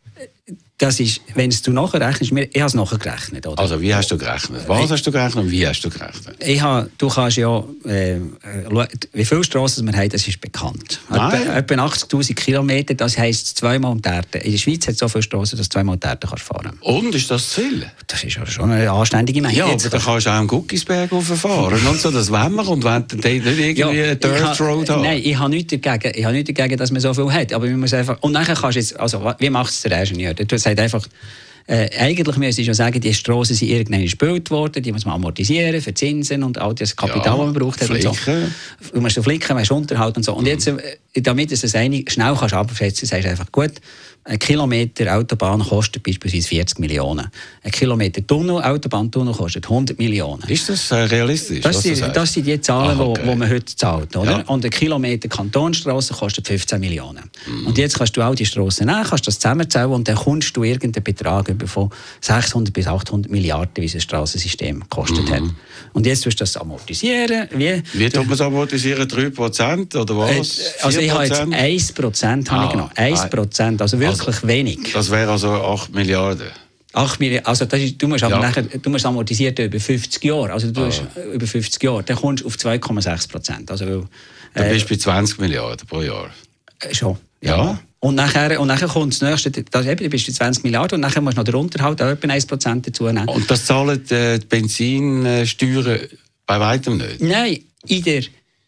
[SPEAKER 3] das ist, wenn du nachher rechnest, ich habe es nachher gerechnet. Oder?
[SPEAKER 2] Also wie hast du gerechnet? Was ich, hast du gerechnet und wie hast du gerechnet?
[SPEAKER 3] Ich habe, du kannst ja, äh, wie viele Strassen wir haben, das ist bekannt. Nein. Etwa achtzigtausend Kilometer, das heisst zweimal um die Erde. In der Schweiz hat es so viele Strassen, dass du zweimal um die Erde kannst fahren.
[SPEAKER 2] Und, ist das zu viel?
[SPEAKER 3] Das ist ja schon eine anständige Menge.
[SPEAKER 2] Ja, aber da kannst du auch am Guckisberg rauffahren und so, das wollen wir. Und wenn du nicht irgendwie ja, eine Dirt Road haben.
[SPEAKER 3] Nein, ich habe nichts dagegen, ich habe nichts dagegen, dass man so viel hat. Aber man muss einfach, und nachher kannst du jetzt, also, wie macht es der Ingenieur? Du sagst einfach, Äh, eigentlich müsste ich schon sagen, die Strassen sind irgendwann gespielt worden, die muss man amortisieren, für Zinsen und all das Kapital, ja, das man braucht. Hat und so. Du musst so flicken, du musst Unterhalt und so. Und mhm. jetzt, damit du es einig, schnell kannst abschätzen, sagst du einfach, gut, ein Kilometer Autobahn kostet beispielsweise vierzig Millionen. Ein Kilometer Tunnel, Autobahntunnel kostet hundert Millionen.
[SPEAKER 2] Ist das äh, realistisch?
[SPEAKER 3] Das, die, das sind die Zahlen, die ah, okay. man heute zahlt. Oder? Ja. Und ein Kilometer Kantonsstrasse kostet fünfzehn Millionen. Mhm. Und jetzt kannst du auch die Strassen nehmen, kannst das zusammenzählen und dann kommst du irgendeinen Betrag über von sechshundert bis achthundert Milliarden, wie das Strassensystem gekostet mhm. hat. Und jetzt tust du das amortisieren. Wie,
[SPEAKER 2] wie tut man es amortisieren? drei Prozent oder was?
[SPEAKER 3] Äh, also ich habe jetzt eins Prozent ah, genommen. eins Prozent, also wirklich also, wenig.
[SPEAKER 2] Das wäre also acht Milliarden.
[SPEAKER 3] acht Milliarden, also das ist, du musst aber ja. nachher, du musst amortisieren über fünfzig Jahre. Also du hast ah. über fünfzig Jahre, dann kommst du auf zwei Komma sechs Prozent. Also, äh,
[SPEAKER 2] dann bist du bei zwanzig Milliarden pro Jahr.
[SPEAKER 3] Äh, schon, ja.
[SPEAKER 2] ja.
[SPEAKER 3] Und nachher, und nachher kommt das nächste, das eben, bist du zwanzig Milliarden und nachher musst du noch den Unterhalt auch etwa eins Prozent dazu nehmen.
[SPEAKER 2] Und das zahlen die Benzinsteuern bei weitem nicht?
[SPEAKER 3] Nein, in der,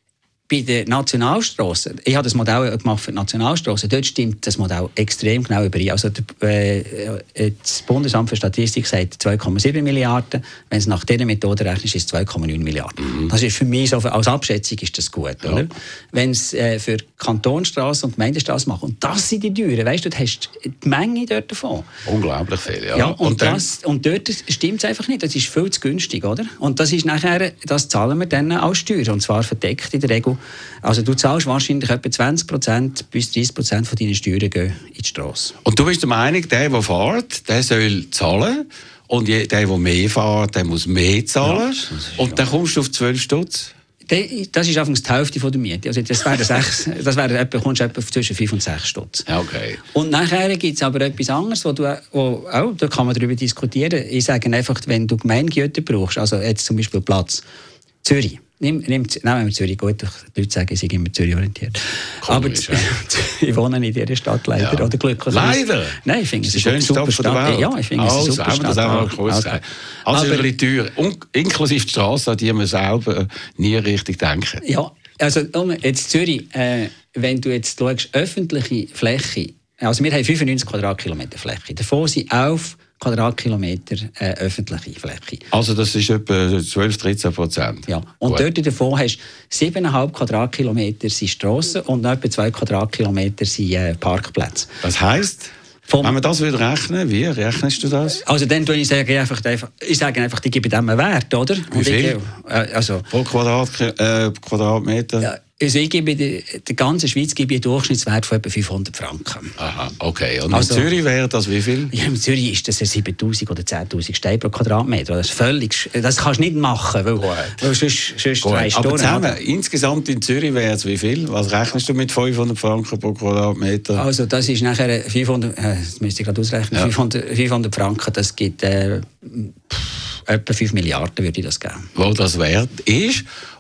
[SPEAKER 3] bei den Nationalstrassen, ich habe das Modell gemacht für die Nationalstrassen, dort stimmt das Modell extrem genau überein. Also der, äh, das Bundesamt für Statistik sagt zwei Komma sieben Milliarden, wenn es nach dieser Methode rechnet, ist es zwei Komma neun Milliarden. Mhm. Das ist für mich, so, als Abschätzung ist das gut. Ja. Oder? Wenn es äh, für Kantonsstrassen und Gemeindestrassen macht, und das sind die Teuren, weißt du, du hast die Menge dort davon.
[SPEAKER 2] Unglaublich viel, ja.
[SPEAKER 3] ja und, und, das, und dort stimmt es einfach nicht, das ist viel zu günstig, oder? Und das ist nachher, das zahlen wir dann als Steuer, und zwar verdeckt in der Regel. Also du zahlst wahrscheinlich etwa zwanzig Prozent bis dreißig Prozent von deinen Steuern gehen in die Strasse.
[SPEAKER 2] Und du bist der Meinung, der, der fährt, der soll zahlen, und der, der mehr fährt, der muss mehr zahlen, ja, und dann kommst du auf zwölf Stutz?
[SPEAKER 3] Das ist anfangs die Hälfte von der Miete. Also das wäre sechs, das wäre etwa, kommst du etwa zwischen fünf und sechs Stutz.
[SPEAKER 2] Okay.
[SPEAKER 3] Und nachher gibt es aber etwas anderes, wo du, wo, auch, da kann man darüber diskutieren. Ich sage einfach, wenn du Gemeingüter brauchst, also jetzt zum Beispiel Platz Zürich. Nimm, nimm, nehmen wir Zürich, gut, die Leute sagen, sie sind immer Zürich orientiert.
[SPEAKER 2] Komisch,
[SPEAKER 3] aber ja. Ich wohne in dieser Stadt leider, ja. oder glücklich.
[SPEAKER 2] Leider?
[SPEAKER 3] Nein, ich finde es
[SPEAKER 2] eine super
[SPEAKER 3] Stadt. Stadt. Ja, ich finde es eine super Stadt.
[SPEAKER 2] Das auch mal okay. Also aber, über die Tür, inklusive die Strasse, an die man selber nie richtig denken.
[SPEAKER 3] Ja, also jetzt Zürich, äh, wenn du jetzt schaust, öffentliche Fläche, also wir haben fünfundneunzig Quadratkilometer Fläche, davon sind elf Quadratkilometer äh, öffentliche Fläche.
[SPEAKER 2] Also das ist etwa zwölf bis dreizehn Prozent.
[SPEAKER 3] Ja. Und gut. Dort davon hast du sieben Komma fünf Quadratkilometer sind Strassen und etwa zwei Quadratkilometer sind äh, Parkplätze.
[SPEAKER 2] Das heisst, Vom, wenn man das will rechnen, wie rechnest du das?
[SPEAKER 3] Also dann tue ich sage einfach, ich sage einfach, die geben dem einen Wert, oder?
[SPEAKER 2] Wie viel?
[SPEAKER 3] Ich, äh, also,
[SPEAKER 2] pro Quadrat, äh, Quadratmeter?
[SPEAKER 3] Ja. Also ich gebe der, der ganzen Schweiz gebe ich einen Durchschnittswert von etwa fünfhundert Franken.
[SPEAKER 2] Aha, okay. Und
[SPEAKER 3] also,
[SPEAKER 2] in Zürich wäre das wie viel?
[SPEAKER 3] Ja, in Zürich ist das siebentausend oder zehntausend Steine pro Quadratmeter. Das ist völlig, das kannst du nicht machen, weil, weil sonst, sonst drei Stunden.
[SPEAKER 2] Aber zusammen, insgesamt in Zürich wäre es wie viel? Was rechnest du mit fünfhundert Franken pro Quadratmeter?
[SPEAKER 3] Also das ist nachher fünfhundert, äh, das müsste ich gerade ausrechnen, ja. fünfhundert, fünfhundert Franken, das gibt äh, etwa fünf Milliarden, würde ich das geben.
[SPEAKER 2] Wo das wert ist.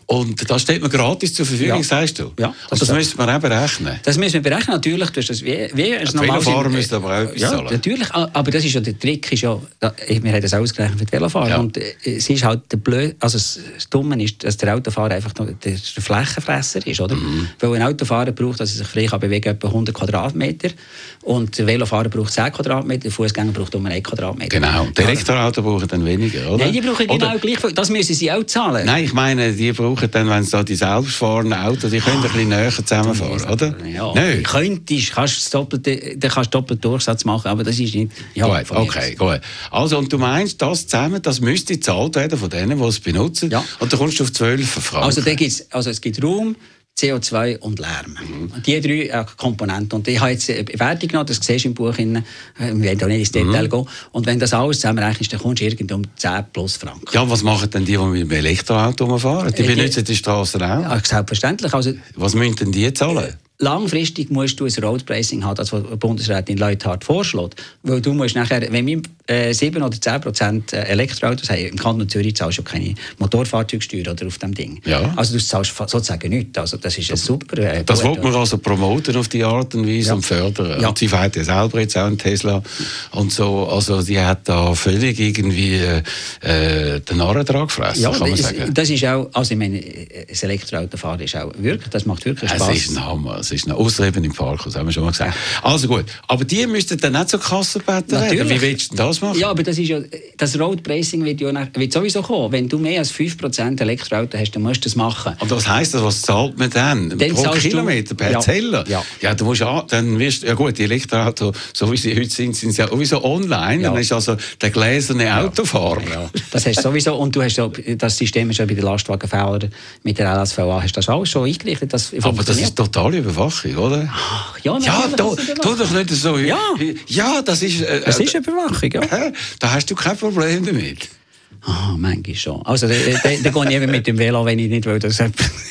[SPEAKER 2] Und das steht mir gratis zur Verfügung, ja. sagst du?
[SPEAKER 3] Ja.
[SPEAKER 2] Das, das müssen wir auch berechnen.
[SPEAKER 3] Das müssen wir berechnen, natürlich. Du hast das wie, wie ein
[SPEAKER 2] normales... Velofahrer müssen aber auch etwas
[SPEAKER 3] ja,
[SPEAKER 2] zahlen.
[SPEAKER 3] Natürlich, aber das ist ja, der Trick ist ja, wir haben das ausgerechnet für die Velofahrer.
[SPEAKER 2] Ja.
[SPEAKER 3] Und es ist halt der Blöd, also das Dumme ist, dass der Autofahrer einfach noch der Flächenfresser ist, oder? Mhm. Weil ein Autofahrer braucht, dass er sich frei kann bewegen, etwa hundert Quadratmeter. Und der Velofahrer braucht zehn Quadratmeter, der Fußgänger braucht um einen Quadratmeter.
[SPEAKER 2] Genau, die Elektroautos brauchen dann weniger, oder?
[SPEAKER 3] Nein, die brauchen genau
[SPEAKER 2] oder?
[SPEAKER 3] gleich viel. Das müssen sie auch zahlen.
[SPEAKER 2] Nein, ich meine, die brauchen dann, wenn es da die selbstfahrenden Autos, die können ein bisschen näher zusammenfahren, oder?
[SPEAKER 3] Ja,
[SPEAKER 2] Nein.
[SPEAKER 3] Könntest, kannst du doppelte, dann kannst du doppelt Durchsatz machen, aber das ist nicht... Ja,
[SPEAKER 2] gut, okay, gut. Also, und du meinst, das zusammen, das müsste gezahlt werden von denen, die es benutzen,
[SPEAKER 3] ja.
[SPEAKER 2] Und dann kommst du auf zwölf Franken.
[SPEAKER 3] Also, da gibt's, also es gibt Raum, C O zwei und Lärm. Mhm. Die drei äh, Komponenten. Und ich habe jetzt eine Wertung genommen, das siehst du im Buch, in, äh, wir werden da nicht ins Detail mhm. gehen. Und wenn das alles zusammenrechnest, dann kommst du irgendwie um zehn plus Franken.
[SPEAKER 2] Ja, was machen denn die, die mit dem Elektroauto rumfahren? Die äh, benutzen die, die Straßen auch?
[SPEAKER 3] Ja, selbstverständlich. Also,
[SPEAKER 2] was müssen denn die zahlen? Äh,
[SPEAKER 3] Langfristig musst du ein Roadpricing haben, das was Bundesrätin Leuthard vorschlägt. Weil du musst nachher, wenn wir äh, sieben oder zehn Prozent Elektroautos haben, im Kanton Zürich zahlst du keine Motorfahrzeugsteuer oder auf dem Ding.
[SPEAKER 2] Ja.
[SPEAKER 3] Also du zahlst sozusagen nichts. Also das ist ein super... Äh,
[SPEAKER 2] das wollte man also promoten auf die Art und Weise, ja. Und fördern. Ja. Und sie fährt ja selber jetzt auch einen Tesla und so. Also die hat da völlig irgendwie äh, den Narren dran gefressen,
[SPEAKER 3] ja,
[SPEAKER 2] kann man
[SPEAKER 3] das,
[SPEAKER 2] sagen.
[SPEAKER 3] Das ist auch, also ich meine, das Elektroautofahren ist auch wirklich, das macht wirklich Spaß.
[SPEAKER 2] Es ist ein Hammer. Es ist ein Ausreden im Parkhaus, haben wir schon mal gesagt. Also gut, aber die müssten dann nicht zur Kassenbette werden. Wie willst du das machen?
[SPEAKER 3] Ja, aber das ist ja, das Roadpricing wird ja nach, wird sowieso kommen. Wenn du mehr als fünf Prozent Elektroauto hast, dann musst du das machen.
[SPEAKER 2] Und was heisst das? Was zahlt man dann?
[SPEAKER 3] dann
[SPEAKER 2] Pro Kilometer, per
[SPEAKER 3] ja.
[SPEAKER 2] Zeller?
[SPEAKER 3] Ja.
[SPEAKER 2] Ja, du musst auch, dann wirst, ja gut, die Elektroautos, so wie sie heute sind, sind sie ja sowieso online. Ja. Dann ist also der gläserne ja. Autofahrer. Ja.
[SPEAKER 3] Das hast du sowieso. Und du hast ja, das System ist ja bei den Lastwagenfahrern mit der L S V A, hast du das alles schon eingerichtet. Das
[SPEAKER 2] aber das ist totale Überwachung, oder?
[SPEAKER 3] Ach, ja,
[SPEAKER 2] ja, da, tu doch nicht so.
[SPEAKER 3] Ja,
[SPEAKER 2] ja das ist... Äh,
[SPEAKER 3] das ist Überwachung, ja.
[SPEAKER 2] Da hast du kein Problem damit.
[SPEAKER 3] Ah, oh, manchmal schon. Also, da, da, da gehe ich eben mit dem Velo, wenn ich nicht will, dass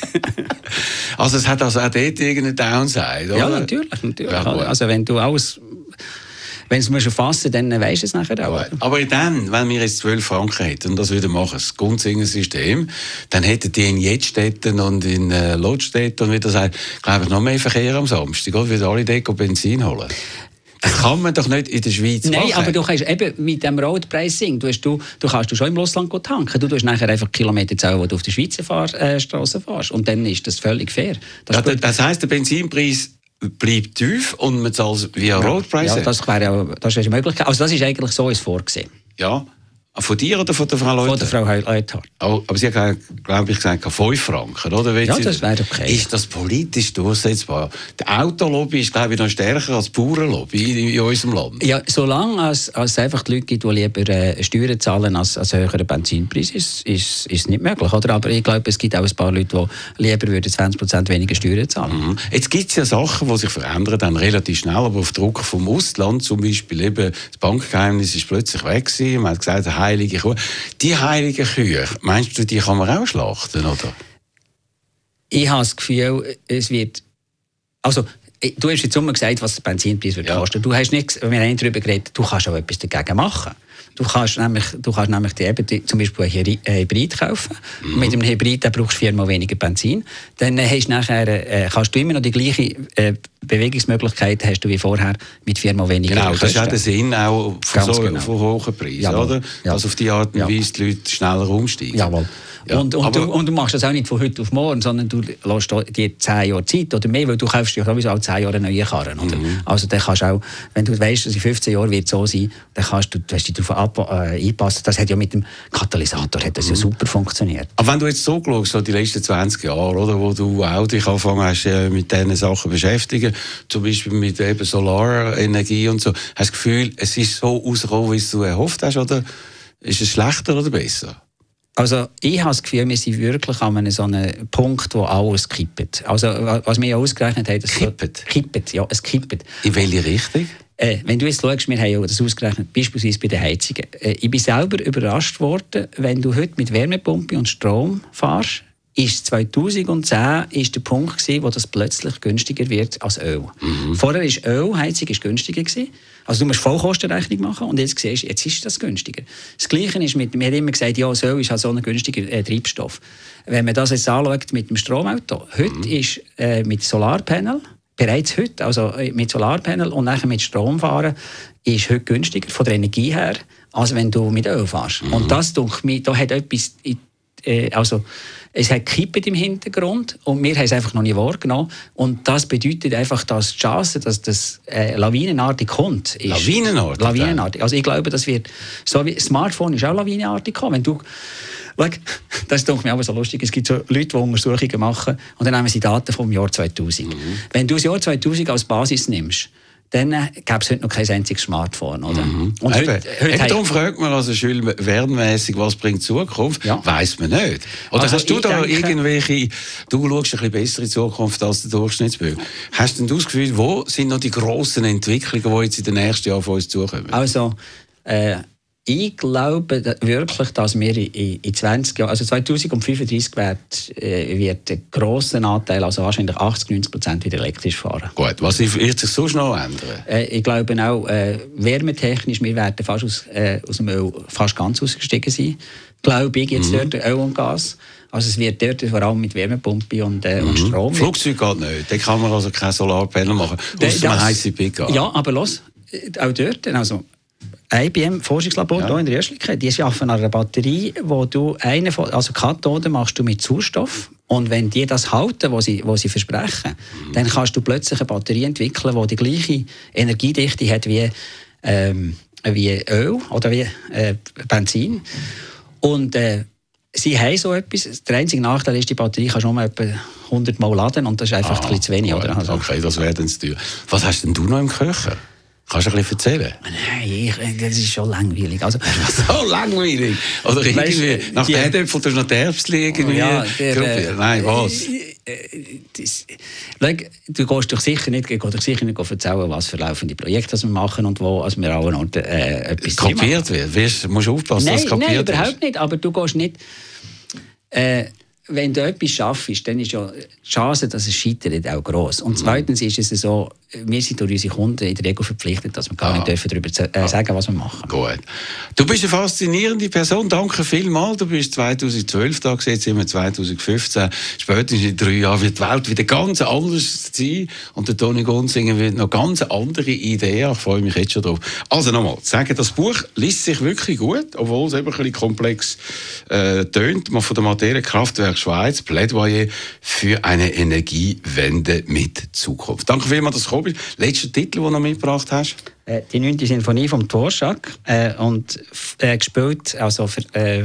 [SPEAKER 2] also, es hat also auch dort irgendeine Downside, oder?
[SPEAKER 3] Ja, natürlich. natürlich.
[SPEAKER 2] Ja,
[SPEAKER 3] also, wenn du alles... Wenn du es erfassen, dann weisst du es nachher auch.
[SPEAKER 2] Ja, aber dann, wenn wir jetzt zwölf Franken hätten und das wieder machen, das Gunzinger-System, dann hätten die in Jettstätten und in äh, Lotstätten und wie das heißt, glaube ich, noch mehr Verkehr am Samstag, oder? Wieder alle Deko Benzin holen. Das kann man doch nicht in der Schweiz
[SPEAKER 3] Nein,
[SPEAKER 2] machen.
[SPEAKER 3] Nein, aber du kannst eben mit dem Roadpricing, du, du, du kannst du schon im Ausland tanken. Du tust nachher einfach Kilometer zählen, die du auf der Schweizer Fahr, äh, Straße fährst. Und dann ist das völlig fair. Das,
[SPEAKER 2] ja, das heisst, der Benzinpreis bleibt tief und man zahlt via ja, Roadpricing?
[SPEAKER 3] Ja, das wäre ja das wäre eine Möglichkeit. Also das ist eigentlich so ist vorgesehen.
[SPEAKER 2] Ja. Von dir oder von der Frau Leuthard?
[SPEAKER 3] Von der Frau Leuthard.
[SPEAKER 2] Oh, aber sie hat, glaube ich, gesagt, fünf Franken, oder?
[SPEAKER 3] Ja, sie, das wäre okay.
[SPEAKER 2] Ist das politisch durchsetzbar? Die Autolobby ist, glaube ich, noch stärker als die Bauernlobby in, in unserem Land.
[SPEAKER 3] Ja, solange es, es einfach die Leute gibt, die lieber äh, Steuern zahlen als, als höheren Benzinpreis, ist, ist, ist es nicht möglich. Oder? Aber ich glaube, es gibt auch ein paar Leute, die lieber würden zwanzig Prozent weniger Steuern zahlen.
[SPEAKER 2] Mhm. Jetzt gibt es ja Sachen, die sich verändern, dann relativ schnell, aber auf Druck vom Ausland, zum Beispiel eben das Bankgeheimnis ist plötzlich weg gewesen, man hat gesagt, eine heilige Kuh. Die heiligen Kühe, meinst du, die kann man auch schlachten, oder?
[SPEAKER 3] Ich habe das Gefühl, es wird... Also, du hast jetzt immer gesagt, was der Benzinpreis wird ja. kosten. Du hast nicht, wir haben nicht darüber geredet, du kannst auch etwas dagegen machen. Du kannst nämlich, du kannst nämlich die, eben die, zum Beispiel einen Hybrid kaufen. Mhm. Mit einem Hybrid da brauchst du viermal weniger Benzin. Dann hast du nachher, äh, kannst du immer noch die gleiche äh, Bewegungsmöglichkeit hast du wie vorher mit viermal weniger
[SPEAKER 2] Genau,
[SPEAKER 3] Kosten.
[SPEAKER 2] das ist auch der Sinn auch von, so,
[SPEAKER 3] genau.
[SPEAKER 2] von hohen Preisen,
[SPEAKER 3] Jawohl.
[SPEAKER 2] oder?
[SPEAKER 3] Ja.
[SPEAKER 2] Dass auf die Art und Weise die Leute schneller umsteigen.
[SPEAKER 3] Jawohl. Ja, und, und, du, und du machst das auch nicht von heute auf morgen, sondern du lässt dir zehn Jahre Zeit oder mehr, weil du kaufst ja sowieso auch zehn Jahre eine neue Karren. Oder? Mhm. Also dann kannst du auch, wenn du weißt, dass in fünfzehn Jahren wird so sein, dann kannst du, du hast dich darauf ab, äh, einpassen. Das hat ja mit dem Katalysator hat das mhm. ja super funktioniert.
[SPEAKER 2] Aber wenn du jetzt so schaust, so die letzten zwanzig Jahre, oder, wo du auch dich angefangen hast, äh, mit diesen Sachen beschäftigen, zum Beispiel mit eben Solarenergie und so, hast du das Gefühl, es ist so rausgekommen, wie du erhofft hast, oder ist es schlechter oder besser?
[SPEAKER 3] Also ich habe das Gefühl, wir sind wirklich an einem so einem Punkt, wo alles kippt. Also was wir ja ausgerechnet haben...
[SPEAKER 2] Kippt?
[SPEAKER 3] So, kippt, ja, es kippt.
[SPEAKER 2] In welche Richtung?
[SPEAKER 3] Äh, wenn du jetzt schaust, wir haben ja das ausgerechnet, beispielsweise bei den Heizungen. Äh, ich bin selber überrascht worden, wenn du heute mit Wärmepumpe und Strom fährst, ist zweitausendzehn ist der Punkt gewesen, wo das plötzlich günstiger wird als Öl. Mhm. Vorher ist Ölheizung ist günstiger gewesen. Also du musst Vollkostenrechnung machen und jetzt siehst, jetzt ist das günstiger. Das Gleiche ist mit, wir haben immer gesagt, ja, das Öl ist halt so ein günstiger äh, Treibstoff. Wenn man das jetzt anschaut mit dem Stromauto, heute mhm. ist äh, mit Solarpanel, bereits heute, also mit Solarpanel und nachher mit Strom fahren, ist heute günstiger von der Energie her, als wenn du mit Öl fährst. Mhm. Und das, denke ich, da hat etwas, äh, also es hat gekippt im Hintergrund und wir haben es einfach noch nie wahrgenommen. Und das bedeutet einfach, dass die Chance, dass das äh, lawinenartig kommt, ist...
[SPEAKER 2] Lawinenartig?
[SPEAKER 3] Lawinenartig. Also ich glaube, das wird... So wie Smartphone ist auch lawinenartig gekommen. Wenn du... Schau, das ist mir aber so lustig. Es gibt so Leute, die Untersuchungen machen und dann nehmen sie Daten vom Jahr zweitausend. Mhm. Wenn du das Jahr zweitausend als Basis nimmst, dann äh, gäbe es heute noch kein einziges Smartphone. Oder?
[SPEAKER 2] Mhm. Und Eben. Heute, heute Eben darum fragt man also schön wernmässig, was bringt Zukunft? Ja. Weiss man nicht. Oder also hast du da denke, irgendwelche, du schaust ein bisschen besser in die Zukunft als der Durchschnittsbürger. Hast denn du das Gefühl, wo sind noch die grossen Entwicklungen, die jetzt in den nächsten Jahren von uns zukommen?
[SPEAKER 3] Also, äh, ich glaube wirklich, dass wir in zwanzig Jahren, also zweitausendfünfunddreißig wird, äh, wird ein grosser Anteil, also wahrscheinlich achtzig bis neunzig Prozent wieder elektrisch fahren.
[SPEAKER 2] Gut, was wird sich sonst noch ändern?
[SPEAKER 3] Äh, ich glaube auch, äh, wärmetechnisch, wir werden fast aus, äh, aus dem Öl fast ganz ausgestiegen sein. Glaube ich, jetzt mhm. dort Öl und Gas. Also es wird dort vor allem mit Wärmepumpe und, äh, mhm. und Strom.
[SPEAKER 2] Flugzeug geht nicht, da kann man also keine Solarpanel machen, außer man heisse Pickup.
[SPEAKER 3] Ja, aber los, auch dort, also I B M Forschungslabor ja. hier in der Östlichkeit, die arbeiten an einer Batterie, wo du eine von, also Kathoden machst du mit Sauerstoff und wenn die das halten, was sie, was sie versprechen, mhm. dann kannst du plötzlich eine Batterie entwickeln, die die gleiche Energiedichte hat wie, ähm, wie Öl oder wie äh, Benzin. Und äh, sie haben so etwas. Der einzige Nachteil ist, die Batterie kannst du nur etwa hundert Mal laden und das ist einfach ah, ein bisschen zu wenig. Oder? Also,
[SPEAKER 2] okay, das wäre dann zu teuer. Was hast denn du noch im Köcher? Kannst du ein bisschen erzählen?
[SPEAKER 3] Nein, ich, das ist schon langweilig. Also,
[SPEAKER 2] so langweilig? Oder irgendwie, weißt, nach den Äpfeln, du noch die Erbsen irgendwie? Ja, der, äh, Nein, was?
[SPEAKER 3] Äh, das, schau, du gehst doch sicher nicht, gehst doch sicher nicht erzählen, was für laufende Projekte wir machen und wo also wir auch noch äh, etwas
[SPEAKER 2] kapiert wird. Du musst aufpassen,
[SPEAKER 3] nein,
[SPEAKER 2] dass es kapiert
[SPEAKER 3] nein,
[SPEAKER 2] ist.
[SPEAKER 3] Überhaupt nicht. Aber du gehst nicht... Äh, wenn du etwas schaffst, dann ist ja die Chance, dass es scheitert, auch gross. Und zweitens ist es so, wir sind durch unsere Kunden in der Regel verpflichtet, dass wir gar nicht ah. dürfen darüber äh, sagen, was wir machen.
[SPEAKER 2] Gut. Du bist eine faszinierende Person. Danke vielmals. Du bist zweitausendzwölf da gewesen, jetzt sind wir zweitausendfünfzehn. Spätestens in drei Jahren wird die Welt wieder ganz anders sein. Und der Toni Gunzinger wird noch ganz andere Ideen. Ich freue mich jetzt schon drauf. Also nochmal, sagen, das Buch liest sich wirklich gut, obwohl es eben ein bisschen komplex äh, tönt. Von der Materie Kraftwerk Schweiz, Plädoyer für eine Energiewende mit Zukunft. Danke vielmals, dass du gekommen bist. Letzter Titel, den du noch mitgebracht hast?
[SPEAKER 3] Äh, die neunte Sinfonie vom Dvorak äh, und äh, gespielt, also für, äh,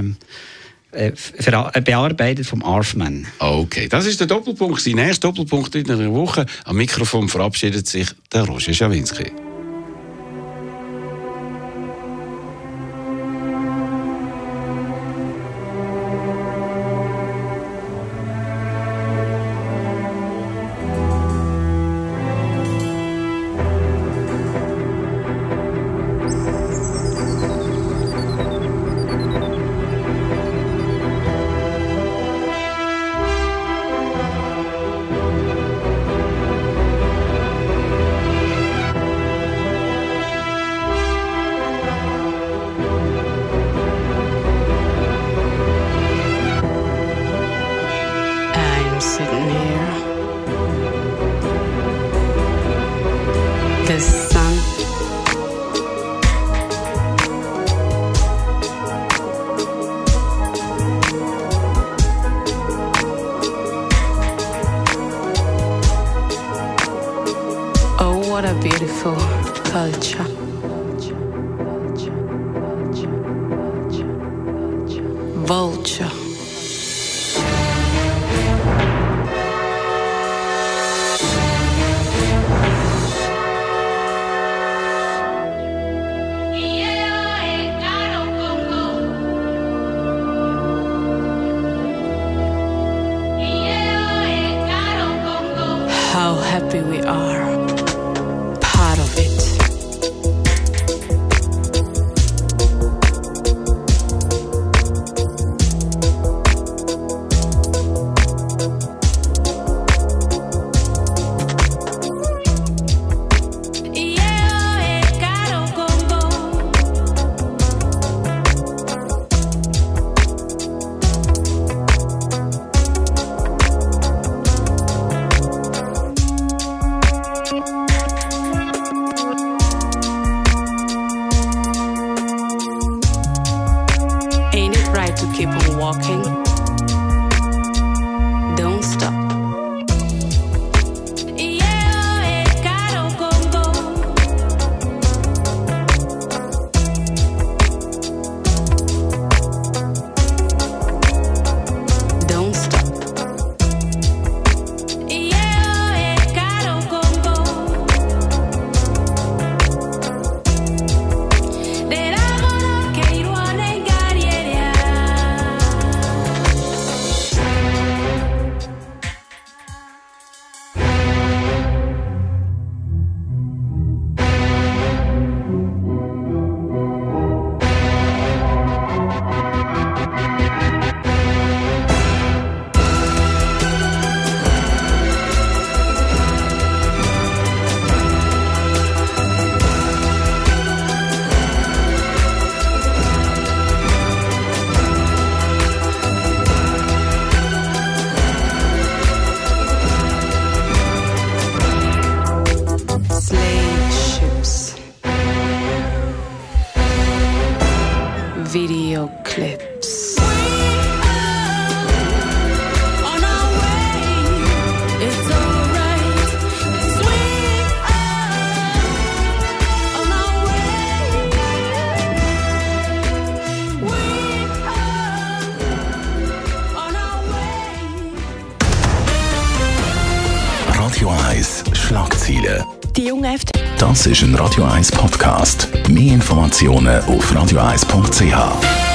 [SPEAKER 3] für, äh, bearbeitet vom Arfman.
[SPEAKER 2] Okay, das ist der Doppelpunkt. Sein erster Doppelpunkt in einer Woche. Am Mikrofon verabschiedet sich der Roger Schawinski.
[SPEAKER 7] sitting here. The sun. Oh, what a beautiful culture. Vulture. How happy we are, part of it. Videoclips.
[SPEAKER 1] Radio eins Schlagzeilen.
[SPEAKER 7] Die junge F D
[SPEAKER 1] Das ist ein Radio eins Podcast. Mehr Informationen auf radio eins punkt c h.